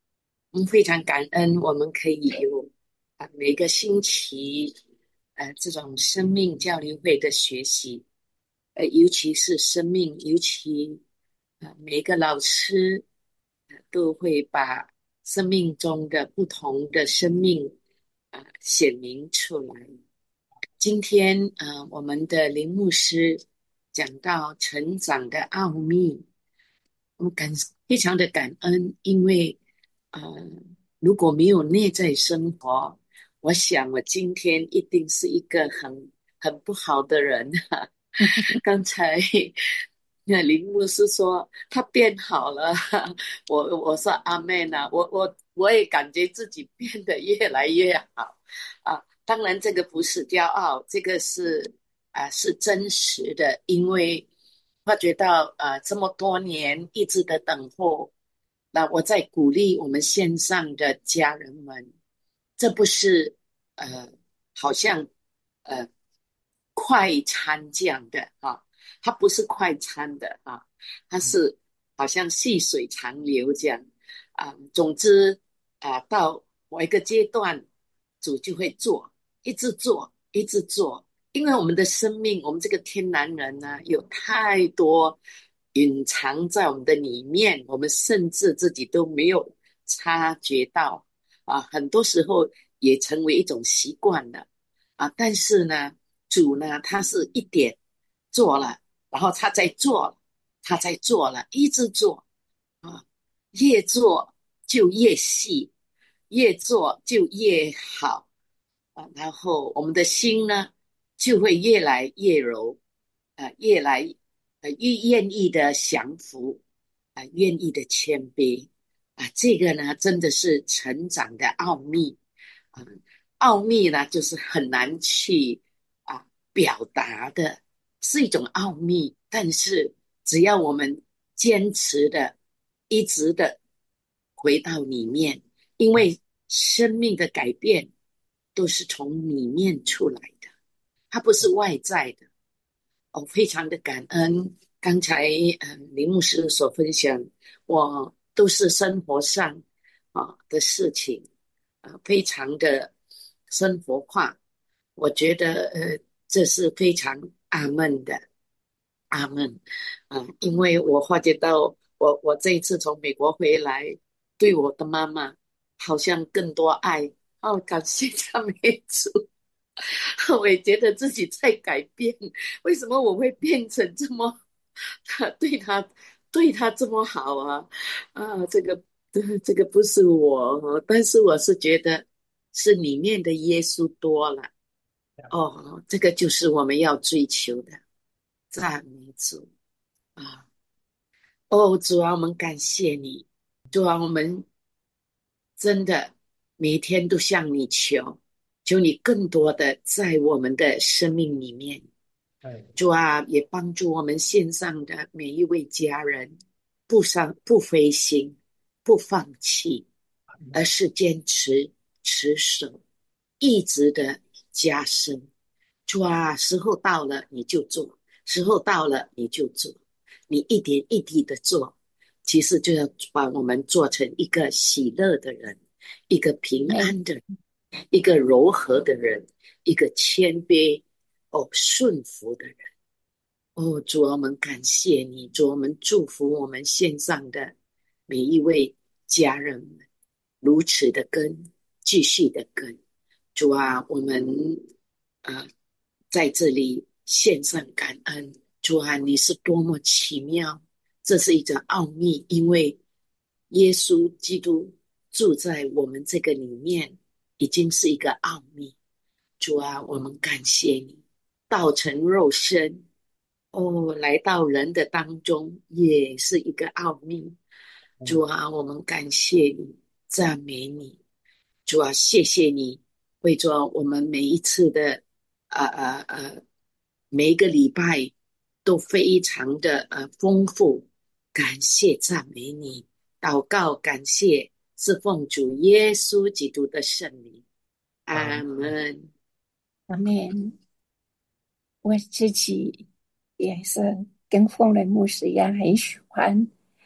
我们非常感恩，我们可以有啊每个星期呃这种生命交流会的学习，呃尤其是生命，尤其呃每个老师呃都会把生命中的不同的生命啊、呃显明出来。今天呃我们的林牧师讲到成长的奥秘，我感非常的感恩，因为呃，如果没有内在生活，我想我今天一定是一个很很不好的人。刚才那林牧师说他变好了，我我说阿妹呐，我我我也感觉自己变得越来越好啊。当然，这个不是骄傲，这个是啊、是真实的，因为发觉到呃这么多年一直的等候，那我在鼓励我们线上的家人们，这不是呃好像呃快餐这样的啊，它不是快餐的啊，它是好像细水长流这样啊。总之啊，到某一个阶段，主就会做，一直做，一直做。因为我们的生命，我们这个天然人呢，有太多隐藏在我们的里面，我们甚至自己都没有察觉到啊。很多时候也成为一种习惯了啊。但是呢，主呢，他是一点做了，然后他再做了，他再做了，一直做啊，越做就越细，越做就越好啊。然后我们的心呢，就会越来越柔，呃，越来呃越愿意的降服，啊、呃，愿意的谦卑啊。这个呢，真的是成长的奥秘啊。奥秘呢，就是很难去啊表达的，是一种奥秘。但是只要我们坚持的，一直的回到里面，因为生命的改变都是从里面出来的，它不是外在的。哦，非常的感恩刚才嗯、呃、林牧师所分享，我都是生活上啊的事情，啊，非常的生活化。我觉得呃这是非常阿门的，阿门。啊，因为我发觉到我我这一次从美国回来，对我的妈妈好像更多爱。哦，感谢赞美主。我也觉得自己在改变，为什么我会变成这么，他对他对他这么好啊？啊，这个这个不是我，但是我是觉得是里面的耶稣多了。哦，这个就是我们要追求的。赞美主啊！哦，主啊，我们感谢你，主啊，我们真的每天都向你求，求你更多的在我们的生命里面。主啊，也帮助我们线上的每一位家人，不伤不灰心，不放弃，而是坚持持守，一直的加深。主啊，时候到了你就做，时候到了你就做，你一点一滴的做，其实就要把我们做成一个喜乐的人，一个平安的人，一个柔和的人，一个谦卑哦顺服的人。哦，主啊，我们感谢你，主啊，我们祝福我们线上的每一位家人们，如此的跟，继续的跟。主啊，我们啊、呃在这里献上感恩。主啊，你是多么奇妙，这是一种奥秘，因为耶稣基督住在我们这个里面，已经是一个奥秘。主啊，我们感谢你，道成肉身。哦，来到人的当中也是一个奥秘。主啊，我们感谢你，赞美你。主啊，谢谢你为着我们每一次的呃呃呃每一个礼拜都非常的呃丰富，感谢赞美你，祷告感谢是奉主耶稣基督的圣名，阿门。 阿门。我自己也是跟凤人牧师一样，很喜欢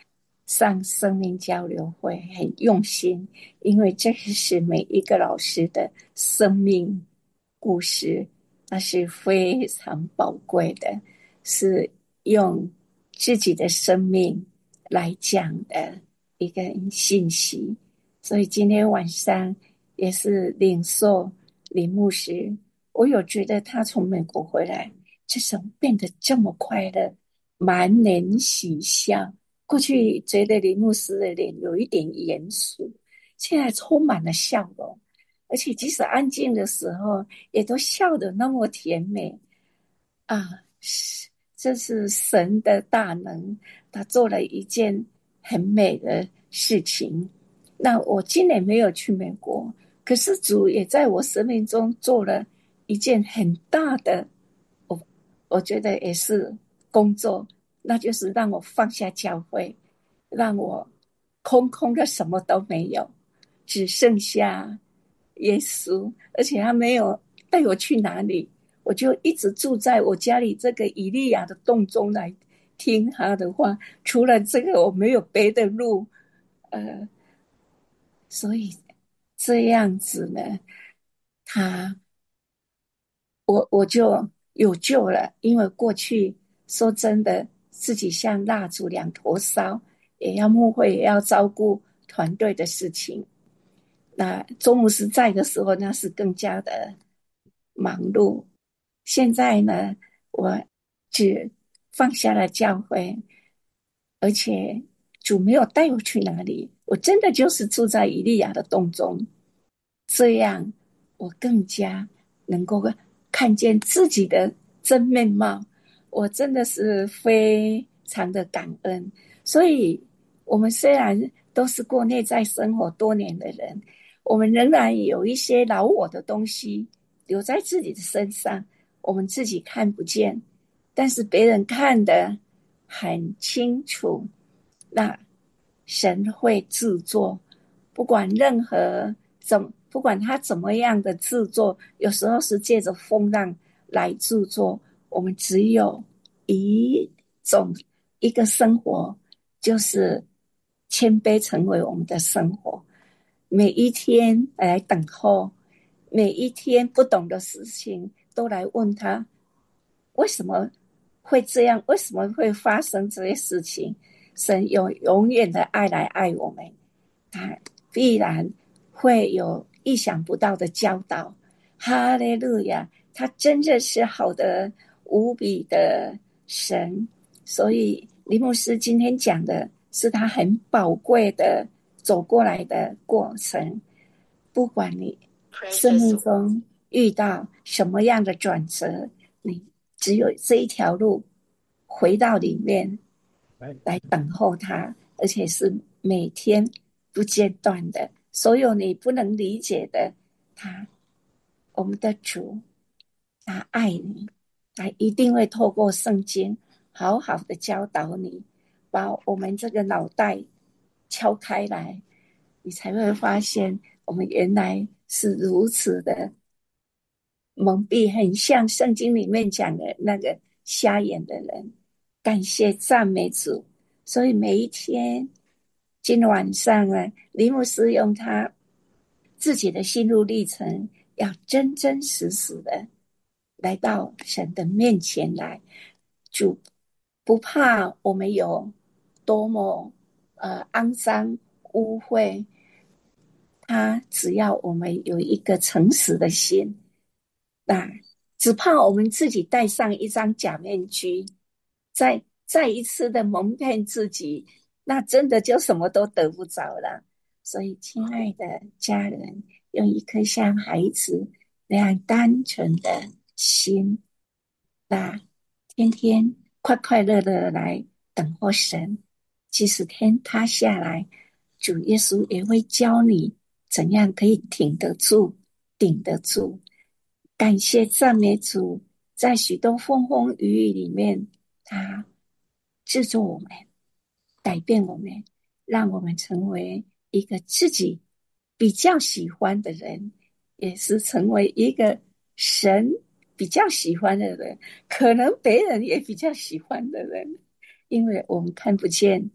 上生命交流会很用心，因为这是每一个老师的生命故事，那是非常宝贵的，是用自己的生命来讲的一个信息。所以今天晚上也是领受林牧师，我有觉得他从美国回来，这时候变得这么快乐，满脸喜笑。过去觉得林牧师的脸有一点严肃，现在充满了笑容，而且即使安静的时候也都笑得那么甜美啊！这是神的大能，他做了一件很美的事情。那我今年没有去美国，可是主也在我生命中做了一件很大的，我我觉得也是工作，那就是让我放下教会，让我空空的什么都没有，只剩下耶稣，而且他没有带我去哪里，我就一直住在我家里这个以利亚的洞中来听他的话，除了这个我没有别的路，呃，所以这样子呢，他我我就有救了，因为过去说真的，自己像蜡烛两头烧，也要牧会，也要照顾团队的事情。那周牧师在的时候，那是更加的忙碌。现在呢，我只放下了教会，而且主没有带我去哪里，我真的就是住在以利亚的洞中，这样我更加能够看见自己的真面貌，我真的是非常的感恩。所以我们虽然都是过内在生活多年的人，我们仍然有一些老我的东西留在自己的身上，我们自己看不见，但是别人看得很清楚。那神会制作，不管任何怎，不管他怎么样的制作，有时候是借着风浪来制作。我们只有一种一个生活，就是谦卑成为我们的生活。每一天来等候，每一天不懂的事情都来问他，为什么会这样？为什么会发生这些事情？神有永远的爱来爱我们，他必然会有意想不到的教导。哈利路亚！他真的是好的无比的神。所以林牧师今天讲的是他很宝贵的走过来的过程。不管你生命中遇到什么样的转折，你只有这一条路，回到里面来等候他，而且是每天不间断的。所有你不能理解的，他，我们的主，他爱你，他一定会透过圣经好好的教导你，把我们这个脑袋敲开来，你才会发现我们原来是如此的蒙蔽，很像圣经里面讲的那个瞎眼的人。感谢赞美主。所以每一天，今天晚上啊，林牧师用他自己的心路历程，要真真实实的来到神的面前来。主不怕我们有多么呃肮脏污秽，他只要我们有一个诚实的心，那只怕我们自己戴上一张假面具，再再一次的蒙骗自己，那真的就什么都得不着了。所以亲爱的家人，用一颗像孩子那样单纯的心，那天天快快乐乐来等候神。即使天塌下来，主耶稣也会教你怎样可以挺得住，顶得住。感谢赞美主，在许多风风雨雨里面，他制作我们，改变我们，让我们成为一个自己比较喜欢的人，也是成为一个神比较喜欢的人，可能别人也比较喜欢的人，因为我们看不见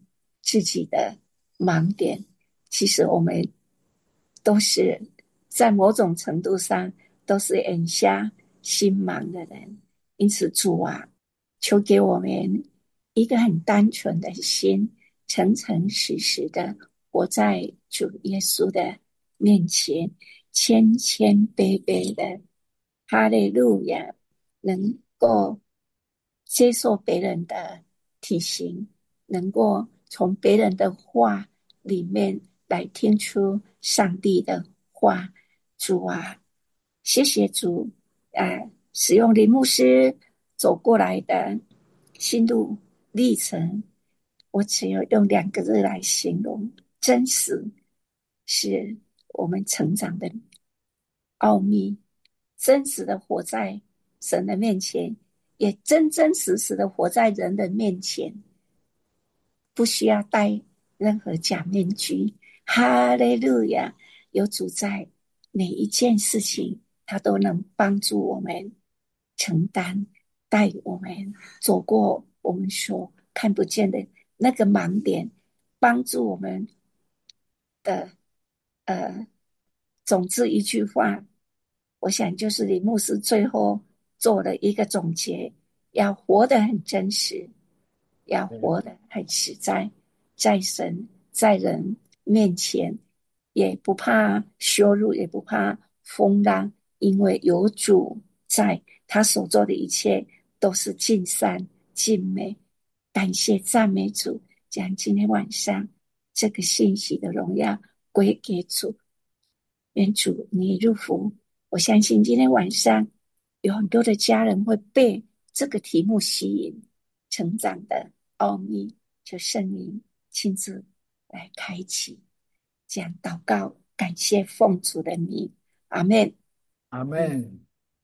自己的盲点。其实我们都是在某种程度上都是眼瞎心盲的人，因此主啊，求给我们一个很单纯的心，诚诚实实的活在主耶稣的面前，谦谦卑卑的，哈利路亚，能够接受别人的体型，能够从别人的话里面来听出上帝的话。主啊，谢谢主，呃，使用林牧师走过来的心路历程，我只有用两个字来形容：真实，是我们成长的奥秘。真实的活在神的面前，也真真实实的活在人的面前，不需要戴任何假面具。哈利路亚！有主在，每一件事情他都能帮助我们承担，带我们走过我们所看不见的那个盲点，帮助我们的呃，总之一句话，我想就是李牧师最后做了一个总结：要活得很真实，要活得很实在，在神在人面前，也不怕羞辱，也不怕风浪，因为有主在，他所做的一切都是尽善尽美。感谢赞美主，将今天晚上这个信息的荣耀归给主。愿主你入福。我相信今天晚上有很多的家人会被这个题目吸引，成长的奥秘，就圣灵亲自来开启。这样祷告，感谢奉主的名，阿们。 阿门。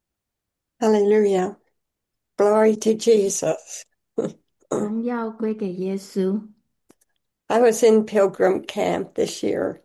Hallelujah. Glory to Jesus. 荣耀归给耶稣。 I was in Pilgrim Camp this year.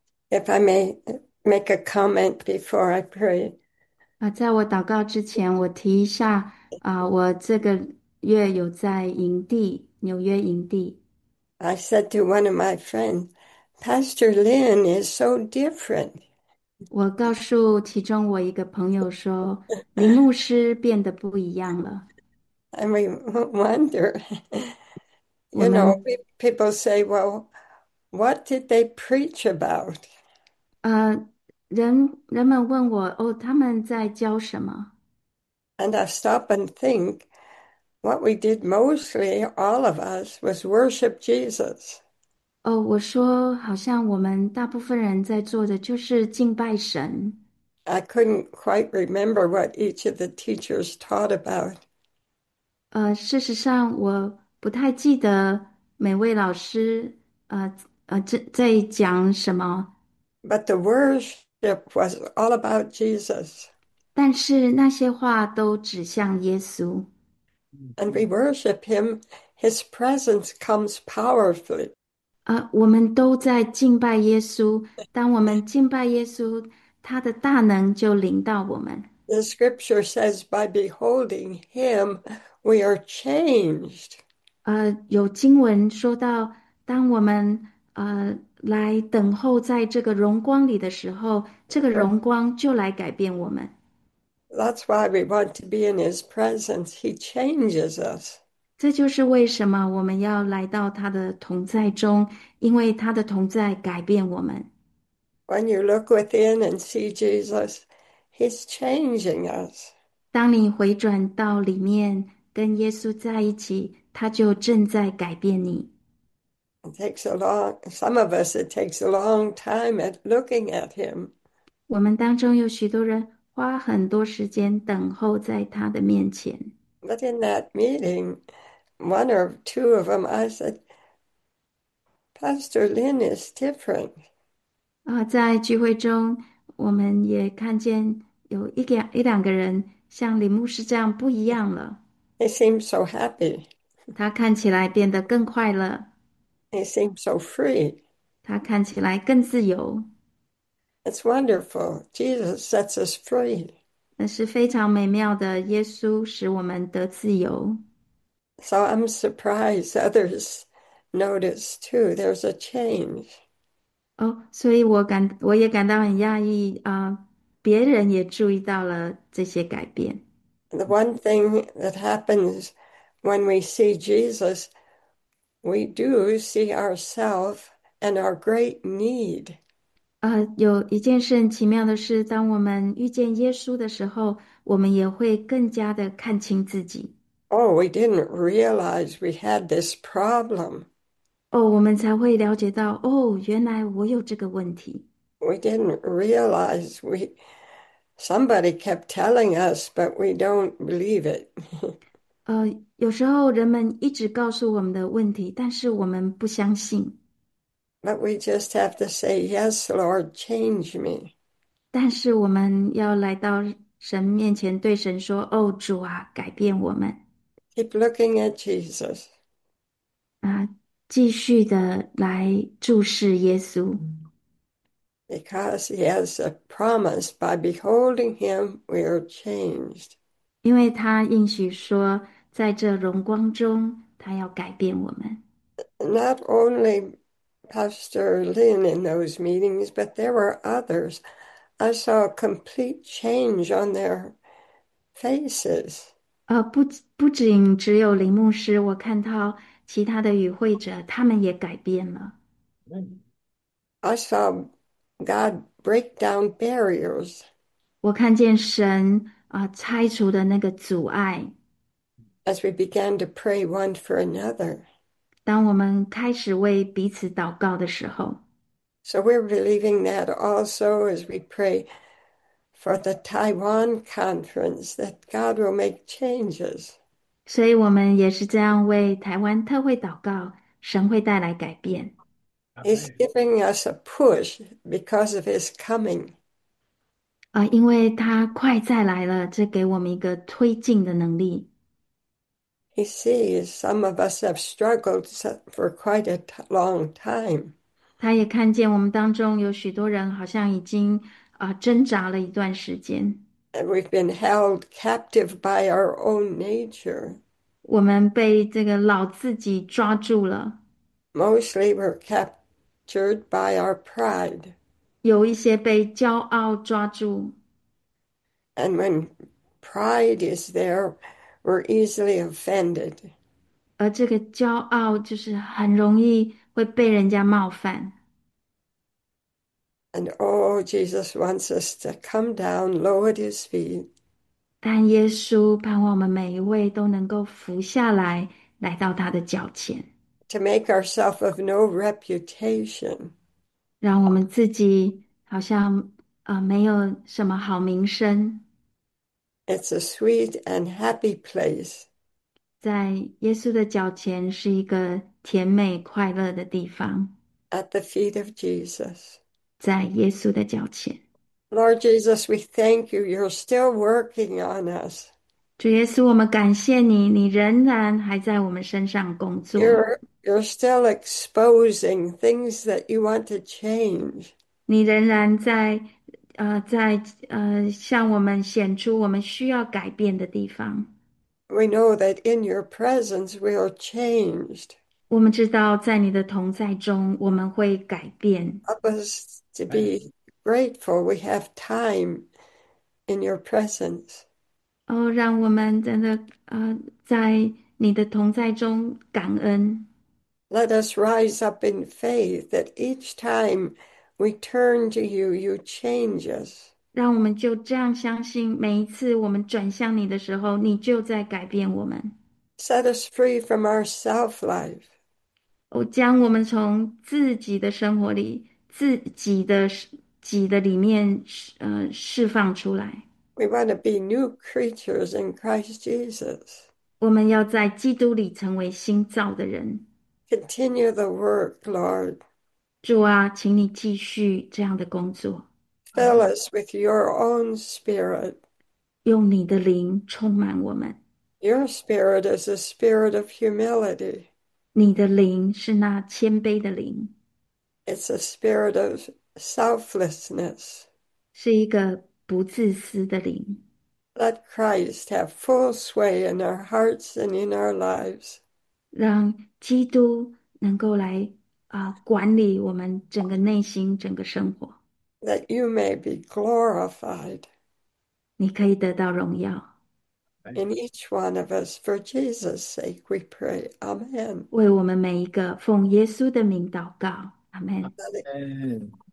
If I may make a comment before I pray. 啊，在我祷告之前，我提一下啊，我这个月有在营地，纽约营地。 I said to one of my friends, Pastor Lynn is so different. 我告诉其中我一个朋友说，林牧师变得不一样了。 And we wonder, 我 you know, 们 people say, well, what did they preach about? 呃，人人们问我，哦，他们在教什么？ And I stop and think, what we did mostly, all of us, was worship Jesus. 哦，我说，好像我们大部分人在做的就是敬拜神。 I couldn't quite remember what each of the teachers taught about. 呃，事实上，我不太记得每位老师，呃呃，在在讲什么， But the worship was all about Jesus. 但是那些话都指向耶稣。 And we worship him. His presence comes powerfully. 呃，我们都在敬拜耶稣。当我们敬拜耶稣，他的大能就临到我们。 The scripture says, by beholding him, we are changed. 呃，有经文说到，当我们呃来等候在这个荣光里的时候，这个荣光就来改变我们。 That's why we want to be in his presence. He changes us. 这就是为什么我们要来到他的同在中，因为他的同在改变我们。 When you look within and see Jesus, he's changing us. 当你回转到里面跟耶稣在一起，他就正在改变你。 It takes a long, some of us, it takes a long time at looking at him. 我们当中有许多人花很多时间等候在他的面前。 But in that meeting, one or two of them, I said, Pastor Lynn is different. 啊，在聚会中，我们也看见有一两一两个人像林牧师这样不一样了。 He seems so happy. 他看起来变得更快乐， He seems so free. 他看起来更自由。 It's wonderful. Jesus sets us free. 那是非常美妙的，耶稣使我们得自由。 So I'm surprised others notice too. There's a change. 哦，所以我感我也感到很讶异啊，呃别人也注意到了这些改变。 The one thing that happens when we see Jesus, we do see ourselves and our great need. 呃，有一件事很奇妙的是，当我们遇见耶稣的时候，我们也会更加的看清自己。 Oh, we didn't realize we had this problem. 哦，我们才会了解到，哦，原来我有这个问题。 We didn't realize we somebody kept telling us, but we don't believe it. 呃，有时候人们一直告诉我们的问题，但是我们不相信。 But we just have to say, Yes, Lord, change me. 但是我们要来到神面前，对神说：“哦，主啊，改变我们。” Keep looking at Jesus 啊，继续的来注视耶稣， because he has a promise. By beholding him, we are changed. 因为他应许说，在这荣光中，他要改变我们。 Not only Pastor Lynn in those meetings, but there were others. I saw a complete change on their faces. 呃，不不仅只有林牧师，我看到其他的与会者，他们也改变了。 I saw God break down barriers 我看见神啊，呃拆除的那个阻碍。 as we began to pray one for another. 当我们开始为彼此祷告的时候， So we're believing that also as we pray for the Taiwan conference, that God will make changes. 所以我们也是这样为台湾特会祷告，神会带来改变。 He's giving us a push because of his coming. 啊、因为他快再来了，这给我们一个推进的能力。 He sees some of us have struggled so- for quite a t- long time. 他也看见我们当中有许多人好像已经啊、挣扎了一段时间， And we've been held captive by our own nature. 我们被这个老自己抓住了， Mostly we're captured by our pride. 有一些被骄傲抓住， And when pride is there, we're easily offended. 而这个骄傲就是很容易会被人家冒犯。 And oh, Jesus wants us to come down, low at his feet, 但耶稣盼望我们每一位都能够伏下来，来到他的脚前， to make ourselves of no reputation. 让我们自己好像呃没有什么好名声， It's a sweet and happy place 在耶稣的脚前是一个甜美快乐的地方， at the feet of Jesus. 在耶稣的脚前。 Lord Jesus, we thank you. You're still working on us. 主耶稣，我们感谢你，你仍然还在我们身上工作， You're you're still exposing things that you want to change. 你仍然在呃在呃向我们显出我们需要改变的地方。 We know that in your presence we are changed. 我们知道，在你的同在中，我们会改变。 Help us to be grateful we have time in your presence. 哦，让我们真的呃，在你的同在中感恩。 Let us rise up in faith that each time we turn to you, you change us. 让我们就这样相信，每一次我们转向你的时候，你就在改变我们。 Set us free from our self life. 哦，将我们从自己的生活里、自己的己的里面，呃，释放出来。 We want to be new creatures in Christ Jesus. 我们要在基督里成为新造的人。 Continue the work, Lord. 主啊，请你继续这样的工作， Fill us with your own spirit. 用你的灵充满我们。 Your spirit is a spirit of humility. 你的灵是那谦卑的灵， It's a spirit of selflessness. 是一个不自私的灵。 Let Christ have full sway in our hearts and in our lives. 让基督能够来啊、管理我们整个内心、整个生活， that you may be glorified 你可以得到荣耀。 in each one of us. For Jesus' sake, we pray. Amen. 为我们每一个奉耶稣的名祷告，阿门。 嗯。